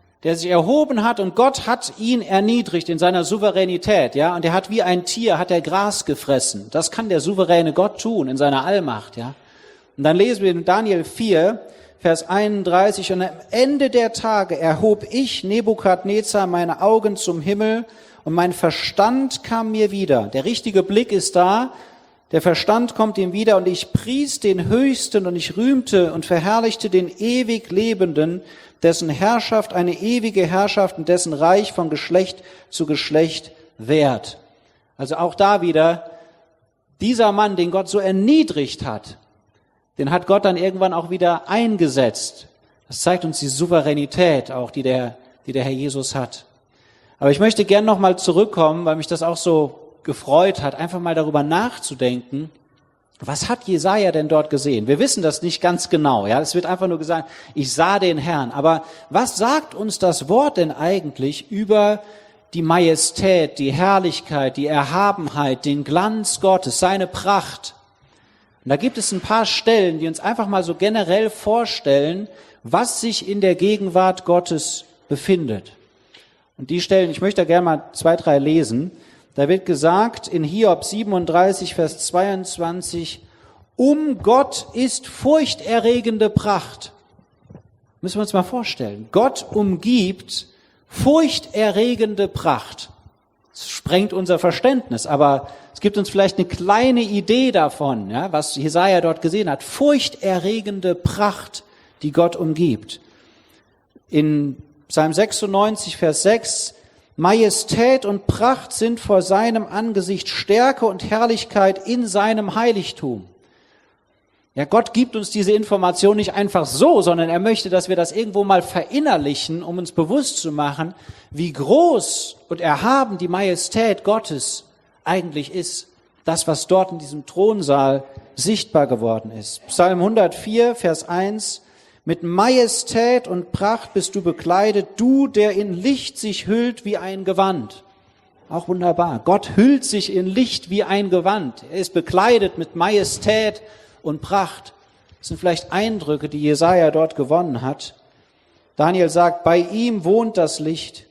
Und Gott hat ihn erniedrigt in seiner Souveränität, ja, und er hat wie ein Tier, hat er Gras gefressen. Das kann der souveräne Gott tun in seiner Allmacht, ja. Und dann lesen wir in Daniel 4, Vers 31, und am Ende der Tage erhob ich, Nebukadnezar, meine Augen zum Himmel und mein Verstand kam mir wieder. Der richtige Blick ist da, der Verstand kommt ihm wieder und ich pries den Höchsten und ich rühmte und verherrlichte den ewig Lebenden, dessen Herrschaft eine ewige Herrschaft und dessen Reich von Geschlecht zu Geschlecht währt. Also auch da wieder, dieser Mann, den Gott so erniedrigt hat, den hat Gott dann irgendwann auch wieder eingesetzt. Das zeigt uns die Souveränität auch, die der Herr Jesus hat. Aber ich möchte gern nochmal zurückkommen, weil mich das auch so gefreut hat, einfach mal darüber nachzudenken, was hat Jesaja denn dort gesehen? Wir wissen das nicht ganz genau, ja. Es wird einfach nur gesagt, ich sah den Herrn. Aber was sagt uns das Wort denn eigentlich über die Majestät, die Herrlichkeit, die Erhabenheit, den Glanz Gottes, seine Pracht? Und da gibt es ein paar Stellen, die uns einfach mal so generell vorstellen, was sich in der Gegenwart Gottes befindet. Und die Stellen, ich möchte da gerne mal 2, 3 lesen. Da wird gesagt in Hiob 37, Vers 22, um Gott ist furchterregende Pracht. Müssen wir uns mal vorstellen. Gott umgibt furchterregende Pracht. Es sprengt unser Verständnis, aber es gibt uns vielleicht eine kleine Idee davon, ja, was Jesaja dort gesehen hat. Furchterregende Pracht, die Gott umgibt. In Psalm 96, Vers 6, Majestät und Pracht sind vor seinem Angesicht, Stärke und Herrlichkeit in seinem Heiligtum. Ja, Gott gibt uns diese Information nicht einfach so, sondern er möchte, dass wir das irgendwo mal verinnerlichen, um uns bewusst zu machen, wie groß und erhaben die Majestät Gottes eigentlich ist. Das, was dort in diesem Thronsaal sichtbar geworden ist. Psalm 104, Vers 1, mit Majestät und Pracht bist du bekleidet, du, der in Licht sich hüllt wie ein Gewand. Auch wunderbar. Gott hüllt sich in Licht wie ein Gewand. Er ist bekleidet mit Majestät und Pracht. Das sind vielleicht Eindrücke, die Jesaja dort gewonnen hat. Daniel sagt, bei ihm wohnt das Licht.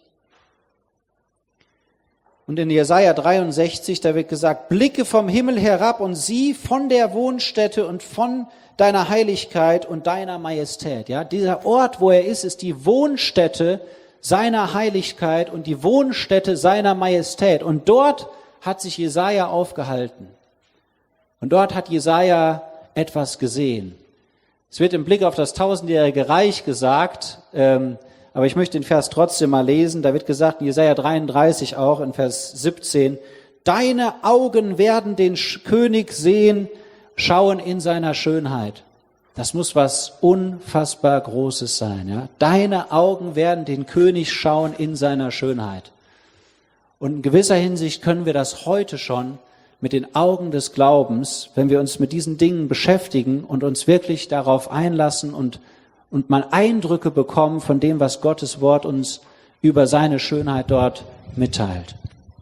Und in Jesaja 63, da wird gesagt, blicke vom Himmel herab und sieh von der Wohnstätte und von deiner Heiligkeit und deiner Majestät. Ja, dieser Ort, wo er ist die Wohnstätte seiner Heiligkeit und die Wohnstätte seiner Majestät. Und dort hat sich Jesaja aufgehalten. Und dort hat Jesaja etwas gesehen. Es wird im Blick auf das 1000-jährige Reich gesagt, aber ich möchte den Vers trotzdem mal lesen. Da wird gesagt, in Jesaja 33 auch, in Vers 17, deine Augen werden den König sehen, schauen in seiner Schönheit. Das muss was unfassbar Großes sein. Ja? Deine Augen werden den König schauen in seiner Schönheit. Und in gewisser Hinsicht können wir das heute schon mit den Augen des Glaubens, wenn wir uns mit diesen Dingen beschäftigen und uns wirklich darauf einlassen und mal Eindrücke bekommen von dem, was Gottes Wort uns über seine Schönheit dort mitteilt.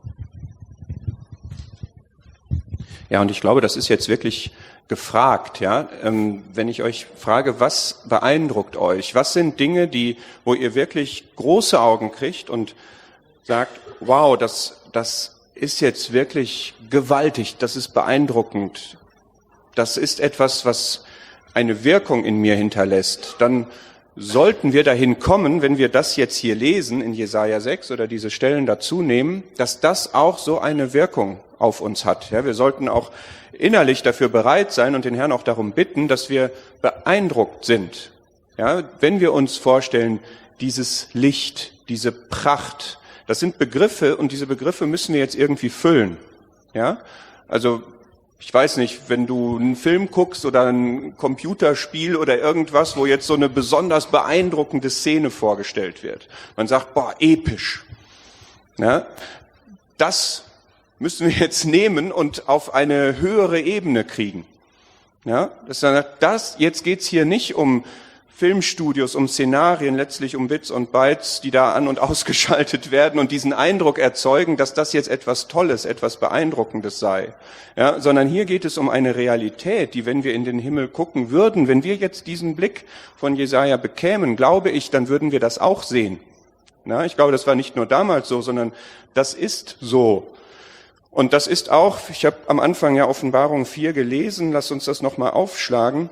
Ja, und ich glaube, das ist jetzt wirklich gefragt, ja. Wenn ich euch frage, was beeindruckt euch? Was sind Dinge, wo ihr wirklich große Augen kriegt und sagt, wow, das ist jetzt wirklich gewaltig, das ist beeindruckend, das ist etwas, was eine Wirkung in mir hinterlässt, dann sollten wir dahin kommen, wenn wir das jetzt hier lesen in Jesaja 6 oder diese Stellen dazu nehmen, dass das auch so eine Wirkung auf uns hat. Ja, wir sollten auch innerlich dafür bereit sein und den Herrn auch darum bitten, dass wir beeindruckt sind. Ja, wenn wir uns vorstellen, dieses Licht, diese Pracht, das sind Begriffe und diese Begriffe müssen wir jetzt irgendwie füllen. Ja, also ich weiß nicht, wenn du einen Film guckst oder ein Computerspiel oder irgendwas, wo jetzt so eine besonders beeindruckende Szene vorgestellt wird. Man sagt, boah, episch. Ja, das müssen wir jetzt nehmen und auf eine höhere Ebene kriegen. Ja, jetzt geht's hier nicht um Filmstudios, um Szenarien, letztlich um Bits und Bytes, die da an- und ausgeschaltet werden und diesen Eindruck erzeugen, dass das jetzt etwas Tolles, etwas Beeindruckendes sei. Ja, sondern hier geht es um eine Realität, die, wenn wir in den Himmel gucken würden, wenn wir jetzt diesen Blick von Jesaja bekämen, glaube ich, dann würden wir das auch sehen. Ja, ich glaube, das war nicht nur damals so, sondern das ist so. Und das ist auch, ich habe am Anfang ja Offenbarung 4 gelesen, lass uns das nochmal aufschlagen,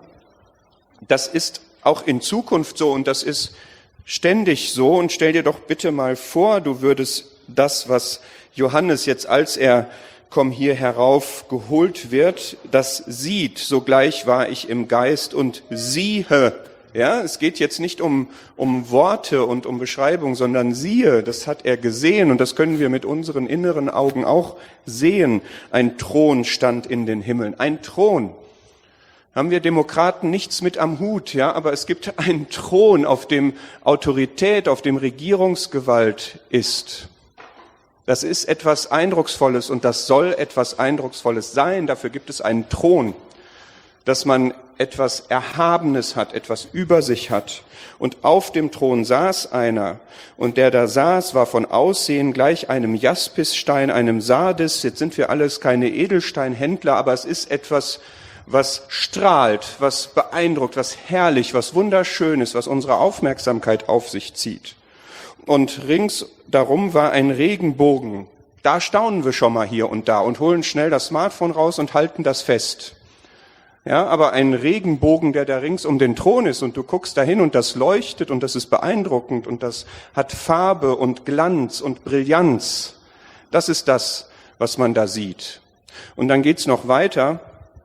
das ist auch in Zukunft so und das ist ständig so. Und stell dir doch bitte mal vor, du würdest das, was Johannes jetzt, als er komm hier herauf geholt wird, das sieht, sogleich war ich im Geist und siehe. Ja, es geht jetzt nicht um Worte und um Beschreibung, sondern siehe, das hat er gesehen und das können wir mit unseren inneren Augen auch sehen. Ein Thron stand in den Himmeln, ein Thron. Haben wir Demokraten nichts mit am Hut, ja, aber es gibt einen Thron, auf dem Autorität, auf dem Regierungsgewalt ist. Das ist etwas Eindrucksvolles und das soll etwas Eindrucksvolles sein. Dafür gibt es einen Thron, dass man etwas Erhabenes hat, etwas über sich hat. Und auf dem Thron saß einer, und der da saß, war von Aussehen gleich einem Jaspisstein, einem Sardis. Jetzt sind wir alles keine Edelsteinhändler, aber es ist etwas, was strahlt, was beeindruckt, was herrlich, was wunderschön ist, was unsere Aufmerksamkeit auf sich zieht. Und rings darum war ein Regenbogen. Da staunen wir schon mal hier und da und holen schnell das Smartphone raus und halten das fest. Ja, aber ein Regenbogen, der da rings um den Thron ist und du guckst dahin und das leuchtet und das ist beeindruckend und das hat Farbe und Glanz und Brillanz. Das ist das, was man da sieht. Und dann geht's noch weiter.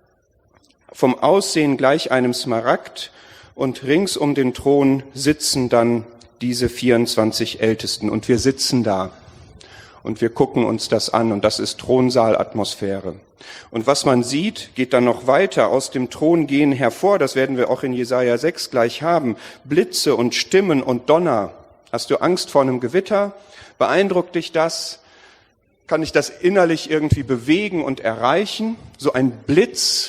Vom Aussehen gleich einem Smaragd und rings um den Thron sitzen dann diese 24 Ältesten. Und wir sitzen da und wir gucken uns das an und das ist Thronsaalatmosphäre. Und was man sieht, geht dann noch weiter. Aus dem Thron gehen hervor, das werden wir auch in Jesaja 6 gleich haben, Blitze und Stimmen und Donner. Hast du Angst vor einem Gewitter? Beeindruckt dich das? Kann ich das innerlich irgendwie bewegen und erreichen? So ein Blitz.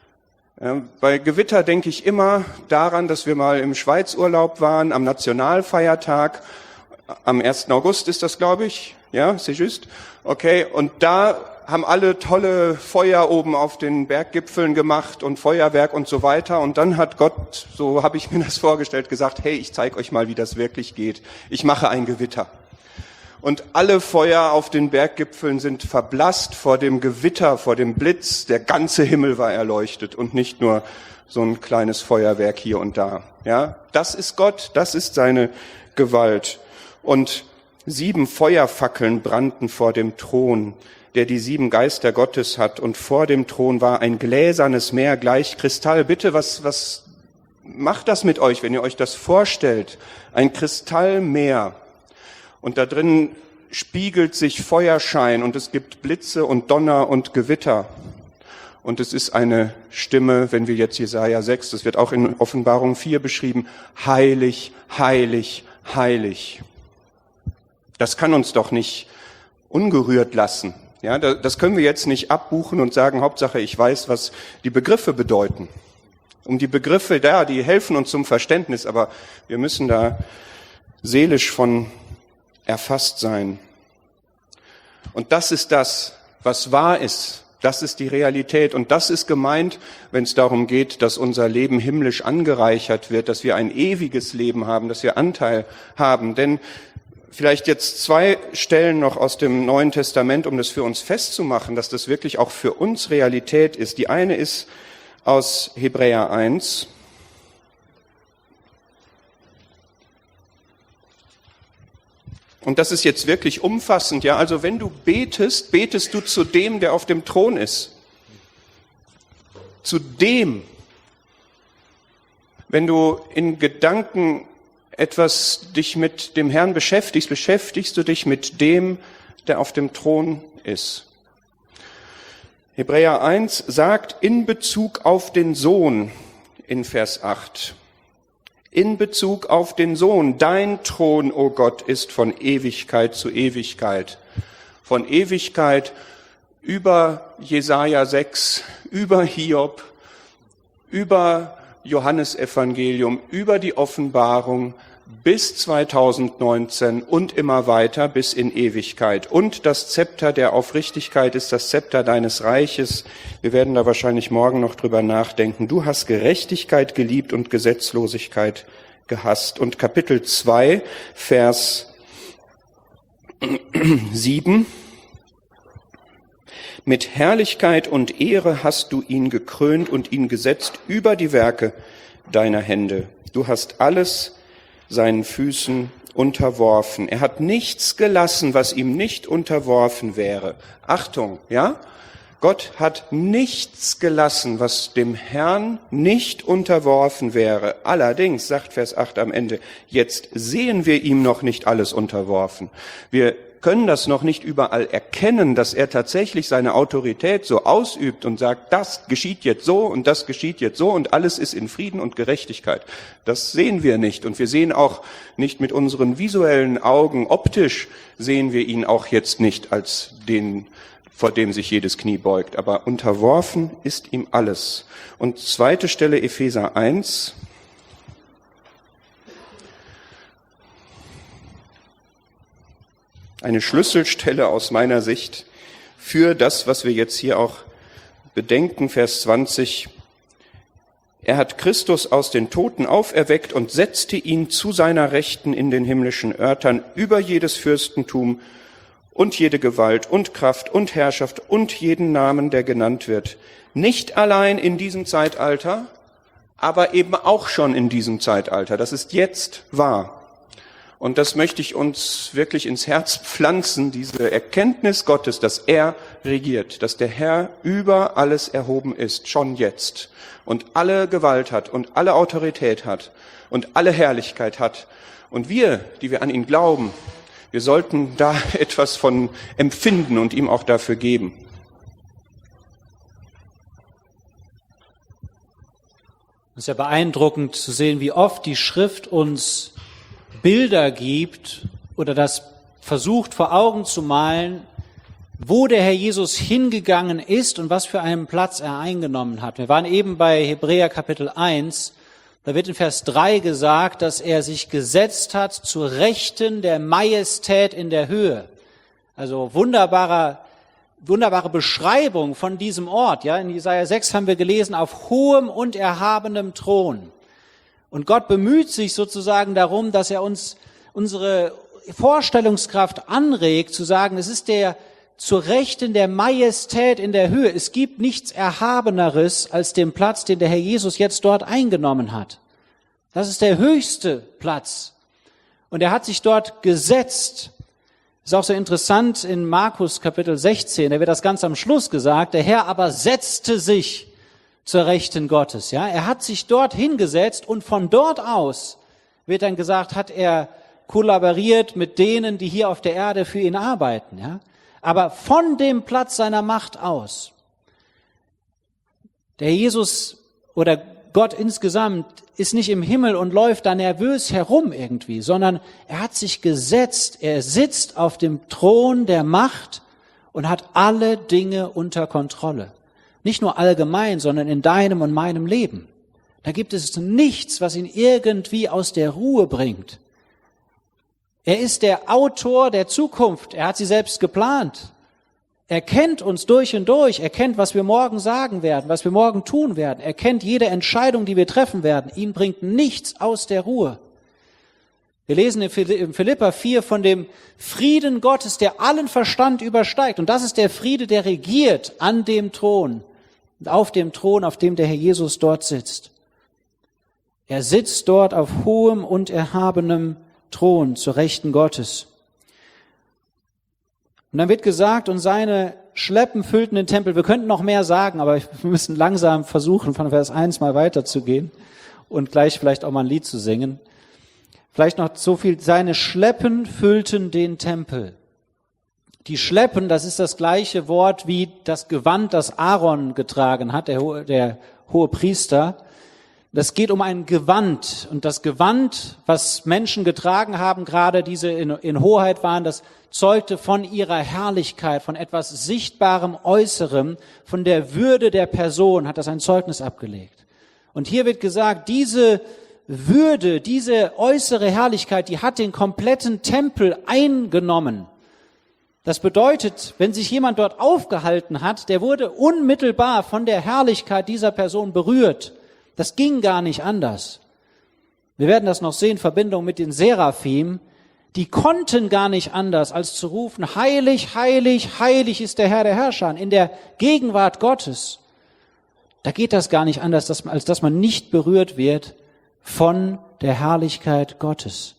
Bei Gewitter denke ich immer daran, dass wir mal im Schweizurlaub waren, am Nationalfeiertag. Am 1. August ist das, glaube ich. Ja, c'est juste. Okay, und da haben alle tolle Feuer oben auf den Berggipfeln gemacht und Feuerwerk und so weiter. Und dann hat Gott, so habe ich mir das vorgestellt, gesagt, hey, ich zeige euch mal, wie das wirklich geht. Ich mache ein Gewitter. Und alle Feuer auf den Berggipfeln sind verblasst vor dem Gewitter, vor dem Blitz. Der ganze Himmel war erleuchtet und nicht nur so ein kleines Feuerwerk hier und da. Ja, das ist Gott, das ist seine Gewalt. Und 7 Feuerfackeln brannten vor dem Thron, der die 7 Geister Gottes hat. Und vor dem Thron war ein gläsernes Meer gleich Kristall. Bitte, was macht das mit euch, wenn ihr euch das vorstellt? Ein Kristallmeer. Und da drin spiegelt sich Feuerschein und es gibt Blitze und Donner und Gewitter. Und es ist eine Stimme, wenn wir jetzt Jesaja 6, das wird auch in Offenbarung 4 beschrieben, heilig, heilig, heilig. Das kann uns doch nicht ungerührt lassen. Ja, das können wir jetzt nicht abbuchen und sagen, Hauptsache ich weiß, was die Begriffe bedeuten. Um die Begriffe, die helfen uns zum Verständnis, aber wir müssen da seelisch von erfasst sein. Und das ist das, was wahr ist. Das ist die Realität. Und das ist gemeint, wenn es darum geht, dass unser Leben himmlisch angereichert wird, dass wir ein ewiges Leben haben, dass wir Anteil haben. Denn vielleicht jetzt 2 Stellen noch aus dem Neuen Testament, um das für uns festzumachen, dass das wirklich auch für uns Realität ist. Die eine ist aus Hebräer 1. Und das ist jetzt wirklich umfassend, ja. Also wenn du betest, betest du zu dem, der auf dem Thron ist. Zu dem. Wenn du in Gedanken etwas dich mit dem Herrn beschäftigst, beschäftigst du dich mit dem, der auf dem Thron ist. Hebräer 1 sagt in Bezug auf den Sohn in Vers 8. In Bezug auf den Sohn, dein Thron, o Gott, ist von Ewigkeit zu Ewigkeit. Von Ewigkeit über Jesaja 6, über Hiob, über Johannesevangelium, über die Offenbarung bis 2019 und immer weiter bis in Ewigkeit. Und das Zepter der Aufrichtigkeit ist das Zepter deines Reiches. Wir werden da wahrscheinlich morgen noch drüber nachdenken. Du hast Gerechtigkeit geliebt und Gesetzlosigkeit gehasst. Und Kapitel 2, Vers 7. Mit Herrlichkeit und Ehre hast du ihn gekrönt und ihn gesetzt über die Werke deiner Hände. Du hast alles seinen Füßen unterworfen. Er hat nichts gelassen, was ihm nicht unterworfen wäre. Achtung, ja? Gott hat nichts gelassen, was dem Herrn nicht unterworfen wäre. Allerdings, sagt Vers 8 am Ende, jetzt sehen wir ihm noch nicht alles unterworfen. Wir können das noch nicht überall erkennen, dass er tatsächlich seine Autorität so ausübt und sagt, das geschieht jetzt so und das geschieht jetzt so und alles ist in Frieden und Gerechtigkeit. Das sehen wir nicht und wir sehen auch nicht mit unseren visuellen Augen, optisch sehen wir ihn auch jetzt nicht als den, vor dem sich jedes Knie beugt, aber unterworfen ist ihm alles. Und zweite Stelle Epheser 1. Eine Schlüsselstelle aus meiner Sicht für das, was wir jetzt hier auch bedenken, Vers 20. Er hat Christus aus den Toten auferweckt und setzte ihn zu seiner Rechten in den himmlischen Örtern über jedes Fürstentum und jede Gewalt und Kraft und Herrschaft und jeden Namen, der genannt wird. Nicht allein in diesem Zeitalter, aber eben auch schon in diesem Zeitalter. Das ist jetzt wahr. Und das möchte ich uns wirklich ins Herz pflanzen, diese Erkenntnis Gottes, dass er regiert, dass der Herr über alles erhoben ist, schon jetzt, und alle Gewalt hat und alle Autorität hat und alle Herrlichkeit hat. Und wir, die wir an ihn glauben, wir sollten da etwas von empfinden und ihm auch dafür geben.
Es ist ja beeindruckend zu sehen, wie oft die Schrift uns Bilder gibt oder das versucht vor Augen zu malen, wo der Herr Jesus hingegangen ist und was für einen Platz er eingenommen hat. Wir waren eben bei Hebräer Kapitel 1, da wird in Vers 3 gesagt, dass er sich gesetzt hat zur Rechten der Majestät in der Höhe. Also wunderbare Beschreibung von diesem Ort. Ja, in Jesaja 6 haben wir gelesen, auf hohem und erhabenem Thron. Und Gott bemüht sich sozusagen darum, dass er uns unsere Vorstellungskraft anregt, zu sagen, es ist der zur Rechten der Majestät in der Höhe. Es gibt nichts Erhabeneres als den Platz, den der Herr Jesus jetzt dort eingenommen hat. Das ist der höchste Platz. Und er hat sich dort gesetzt. Ist auch so interessant in Markus Kapitel 16, da wird das ganz am Schluss gesagt, der Herr aber setzte sich zur Rechten Gottes. Ja, er hat sich dort hingesetzt und von dort aus, wird dann gesagt, hat er kollaboriert mit denen, die hier auf der Erde für ihn arbeiten. Ja, aber von dem Platz seiner Macht aus. Der Jesus oder Gott insgesamt ist nicht im Himmel und läuft da nervös herum irgendwie, sondern er hat sich gesetzt, er sitzt auf dem Thron der Macht und hat alle Dinge unter Kontrolle. Nicht nur allgemein, sondern in deinem und meinem Leben. Da gibt es nichts, was ihn irgendwie aus der Ruhe bringt. Er ist der Autor der Zukunft, er hat sie selbst geplant. Er kennt uns durch und durch, er kennt, was wir morgen sagen werden, was wir morgen tun werden. Er kennt jede Entscheidung, die wir treffen werden. Ihn bringt nichts aus der Ruhe. Wir lesen in Philipper 4 von dem Frieden Gottes, der allen Verstand übersteigt. Und das ist der Friede, der regiert an dem Thron, auf dem Thron, auf dem der Herr Jesus dort sitzt. Er sitzt dort auf hohem und erhabenem Thron zur Rechten Gottes. Und dann wird gesagt, und seine Schleppen füllten den Tempel. Wir könnten noch mehr sagen, aber wir müssen langsam versuchen, von Vers 1 mal weiterzugehen und gleich vielleicht auch mal ein Lied zu singen. Vielleicht noch so viel, seine Schleppen füllten den Tempel. Die Schleppen, das ist das gleiche Wort wie das Gewand, das Aaron getragen hat, der hohe Priester. Das geht um ein Gewand. Und das Gewand, was Menschen getragen haben, gerade diese in Hoheit waren, das zeugte von ihrer Herrlichkeit, von etwas Sichtbarem Äußerem, von der Würde der Person, hat das ein Zeugnis abgelegt. Und hier wird gesagt, diese Würde, diese äußere Herrlichkeit, die hat den kompletten Tempel eingenommen. Das bedeutet, wenn sich jemand dort aufgehalten hat, der wurde unmittelbar von der Herrlichkeit dieser Person berührt. Das ging gar nicht anders. Wir werden das noch sehen in Verbindung mit den Seraphim. Die konnten gar nicht anders, als zu rufen, heilig, heilig, heilig ist der Herr der Herrscher. In der Gegenwart Gottes, da geht das gar nicht anders, als dass man nicht berührt wird von der Herrlichkeit Gottes.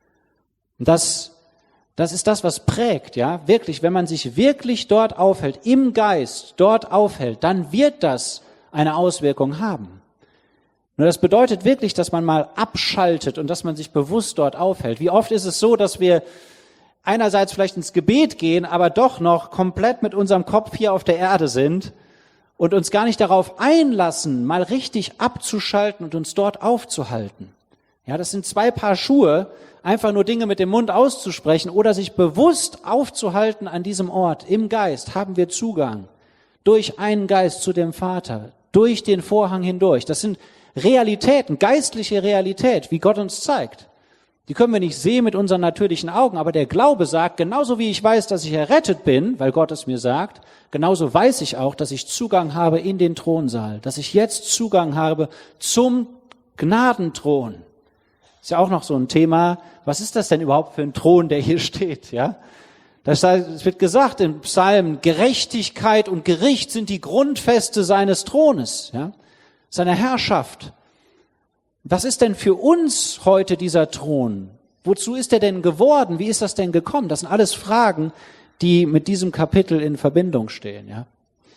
Und das ist das, was prägt, ja, wirklich, wenn man sich wirklich dort aufhält, im Geist dort aufhält, dann wird das eine Auswirkung haben. Nur das bedeutet wirklich, dass man mal abschaltet und dass man sich bewusst dort aufhält. Wie oft ist es so, dass wir einerseits vielleicht ins Gebet gehen, aber doch noch komplett mit unserem Kopf hier auf der Erde sind und uns gar nicht darauf einlassen, mal richtig abzuschalten und uns dort aufzuhalten. Ja, das sind zwei Paar Schuhe, einfach nur Dinge mit dem Mund auszusprechen oder sich bewusst aufzuhalten an diesem Ort. Im Geist haben wir Zugang durch einen Geist zu dem Vater, durch den Vorhang hindurch. Das sind Realitäten, geistliche Realität, wie Gott uns zeigt. Die können wir nicht sehen mit unseren natürlichen Augen, aber der Glaube sagt, genauso wie ich weiß, dass ich errettet bin, weil Gott es mir sagt, genauso weiß ich auch, dass ich Zugang habe in den Thronsaal, dass ich jetzt Zugang habe zum Gnadenthron. Ist ja auch noch so ein Thema, was ist das denn überhaupt für ein Thron, der hier steht, ja? Es wird gesagt im Psalm, Gerechtigkeit und Gericht sind die Grundfeste seines Thrones, ja? Seiner Herrschaft. Was ist denn für uns heute dieser Thron? Wozu ist er denn geworden? Wie ist das denn gekommen? Das sind alles Fragen, die mit diesem Kapitel in Verbindung stehen, ja.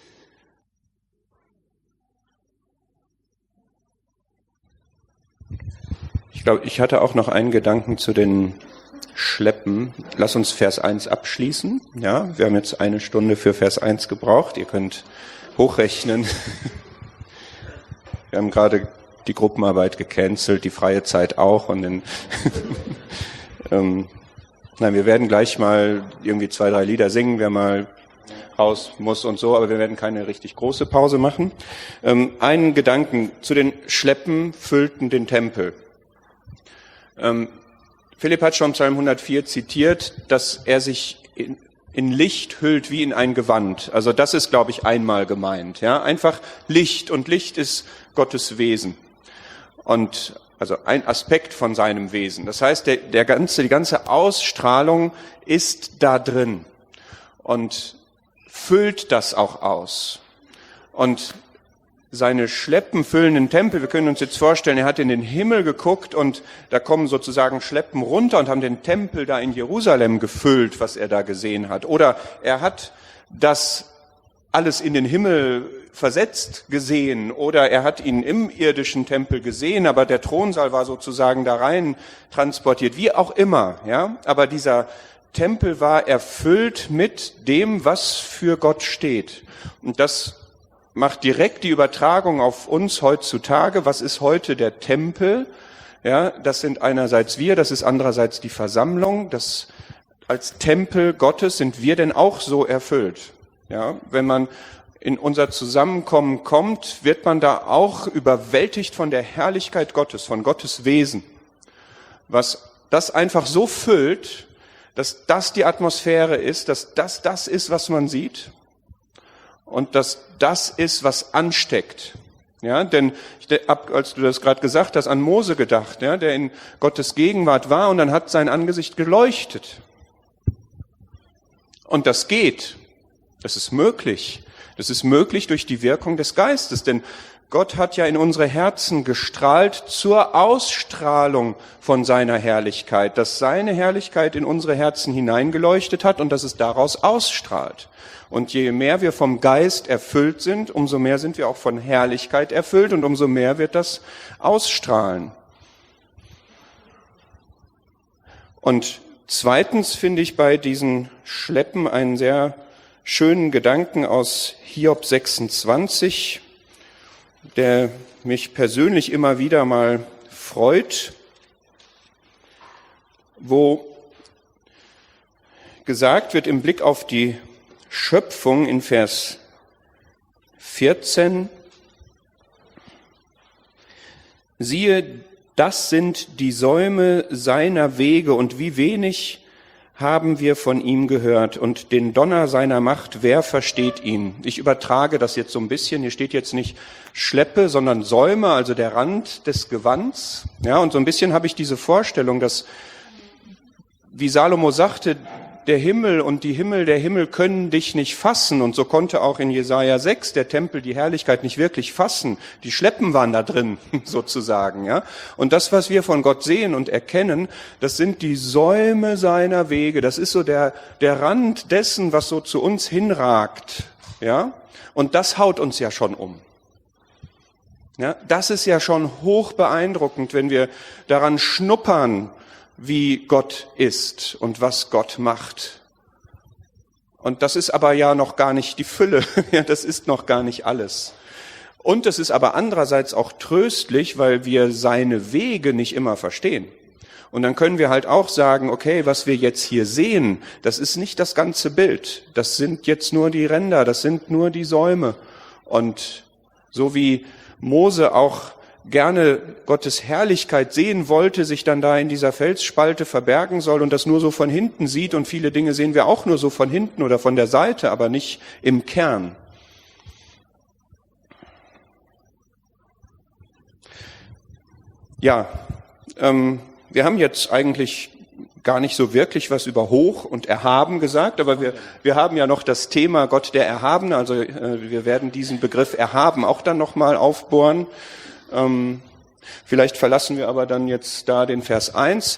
Ich glaube, ich hatte auch noch einen Gedanken zu den Schleppen. Lass uns Vers 1 abschließen. Ja, wir haben jetzt 1 Stunde für Vers 1 gebraucht. Ihr könnt hochrechnen. Wir haben gerade die Gruppenarbeit gecancelt, die freie Zeit auch. Und dann nein, wir werden gleich mal irgendwie 2, 3 Lieder singen, wer mal raus muss und so, aber wir werden keine richtig große Pause machen. Einen Gedanken zu den Schleppen füllten den Tempel. Philipp hat schon Psalm 104 zitiert, dass er sich in Licht hüllt wie in ein Gewand. Also das ist, glaube ich, einmal gemeint. Ja, einfach Licht, und Licht ist Gottes Wesen. Und also ein Aspekt von seinem Wesen. Das heißt, die ganze Ausstrahlung ist da drin und füllt das auch aus. Und seine Schleppen füllen den Tempel. Wir können uns jetzt vorstellen, er hat in den Himmel geguckt und da kommen sozusagen Schleppen runter und haben den Tempel da in Jerusalem gefüllt, was er da gesehen hat. Oder er hat das alles in den Himmel versetzt gesehen, oder er hat ihn im irdischen Tempel gesehen, aber der Thronsaal war sozusagen da rein transportiert, wie auch immer, ja. Aber dieser Tempel war erfüllt mit dem, was für Gott steht. Und das macht direkt die Übertragung auf uns heutzutage. Was ist heute der Tempel? Ja, das sind einerseits wir, das ist andererseits die Versammlung. Das als Tempel Gottes sind wir denn auch so erfüllt. Ja, wenn man in unser Zusammenkommen kommt, wird man da auch überwältigt von der Herrlichkeit Gottes, von Gottes Wesen. Was das einfach so füllt, dass das die Atmosphäre ist, dass das ist, was man sieht. Und dass das ist, was ansteckt. Ja, denn ich hab, als du das gerade gesagt hast, an Mose gedacht, ja, der in Gottes Gegenwart war und dann hat sein Angesicht geleuchtet. Und das geht. Das ist möglich. Das ist möglich durch die Wirkung des Geistes, denn Gott hat ja in unsere Herzen gestrahlt zur Ausstrahlung von seiner Herrlichkeit, dass seine Herrlichkeit in unsere Herzen hineingeleuchtet hat und dass es daraus ausstrahlt. Und je mehr wir vom Geist erfüllt sind, umso mehr sind wir auch von Herrlichkeit erfüllt und umso mehr wird das ausstrahlen. Und zweitens finde ich bei diesen Schleppen einen sehr schönen Gedanken aus Hiob 26, der mich persönlich immer wieder mal freut, wo gesagt wird im Blick auf die Schöpfung in Vers 14, siehe, das sind die Säume seiner Wege und wie wenig haben wir von ihm gehört und den Donner seiner Macht, wer versteht ihn? Ich übertrage das jetzt so ein bisschen, hier steht jetzt nicht Schleppe, sondern Säume, also der Rand des Gewands. Ja, und so ein bisschen habe ich diese Vorstellung, dass, wie Salomo sagte, der Himmel und der Himmel können dich nicht fassen. Und so konnte auch in Jesaja 6 der Tempel die Herrlichkeit nicht wirklich fassen. Die Schleppen waren da drin, sozusagen, ja. Und das, was wir von Gott sehen und erkennen, das sind die Säume seiner Wege. Das ist so der Rand dessen, was so zu uns hinragt, ja. Und das haut uns ja schon um. Ja, das ist ja schon hoch beeindruckend, wenn wir daran schnuppern, wie Gott ist und was Gott macht. Und das ist aber ja noch gar nicht die Fülle, ja, das ist noch gar nicht alles. Und es ist aber andererseits auch tröstlich, weil wir seine Wege nicht immer verstehen. Und dann können wir halt auch sagen, okay, was wir jetzt hier sehen, das ist nicht das ganze Bild. Das sind jetzt nur die Ränder, das sind nur die Säume. Und so wie Mose auch gerne Gottes Herrlichkeit sehen wollte, sich dann da in dieser Felsspalte verbergen soll und das nur so von hinten sieht, und viele Dinge sehen wir auch nur so von hinten oder von der Seite, aber nicht im Kern. Ja, wir haben jetzt eigentlich gar nicht so wirklich was über Hoch und Erhaben gesagt, aber wir haben ja noch das Thema Gott der Erhabene, also wir werden diesen Begriff Erhaben auch dann nochmal aufbohren. Vielleicht verlassen wir aber dann jetzt da den Vers 1.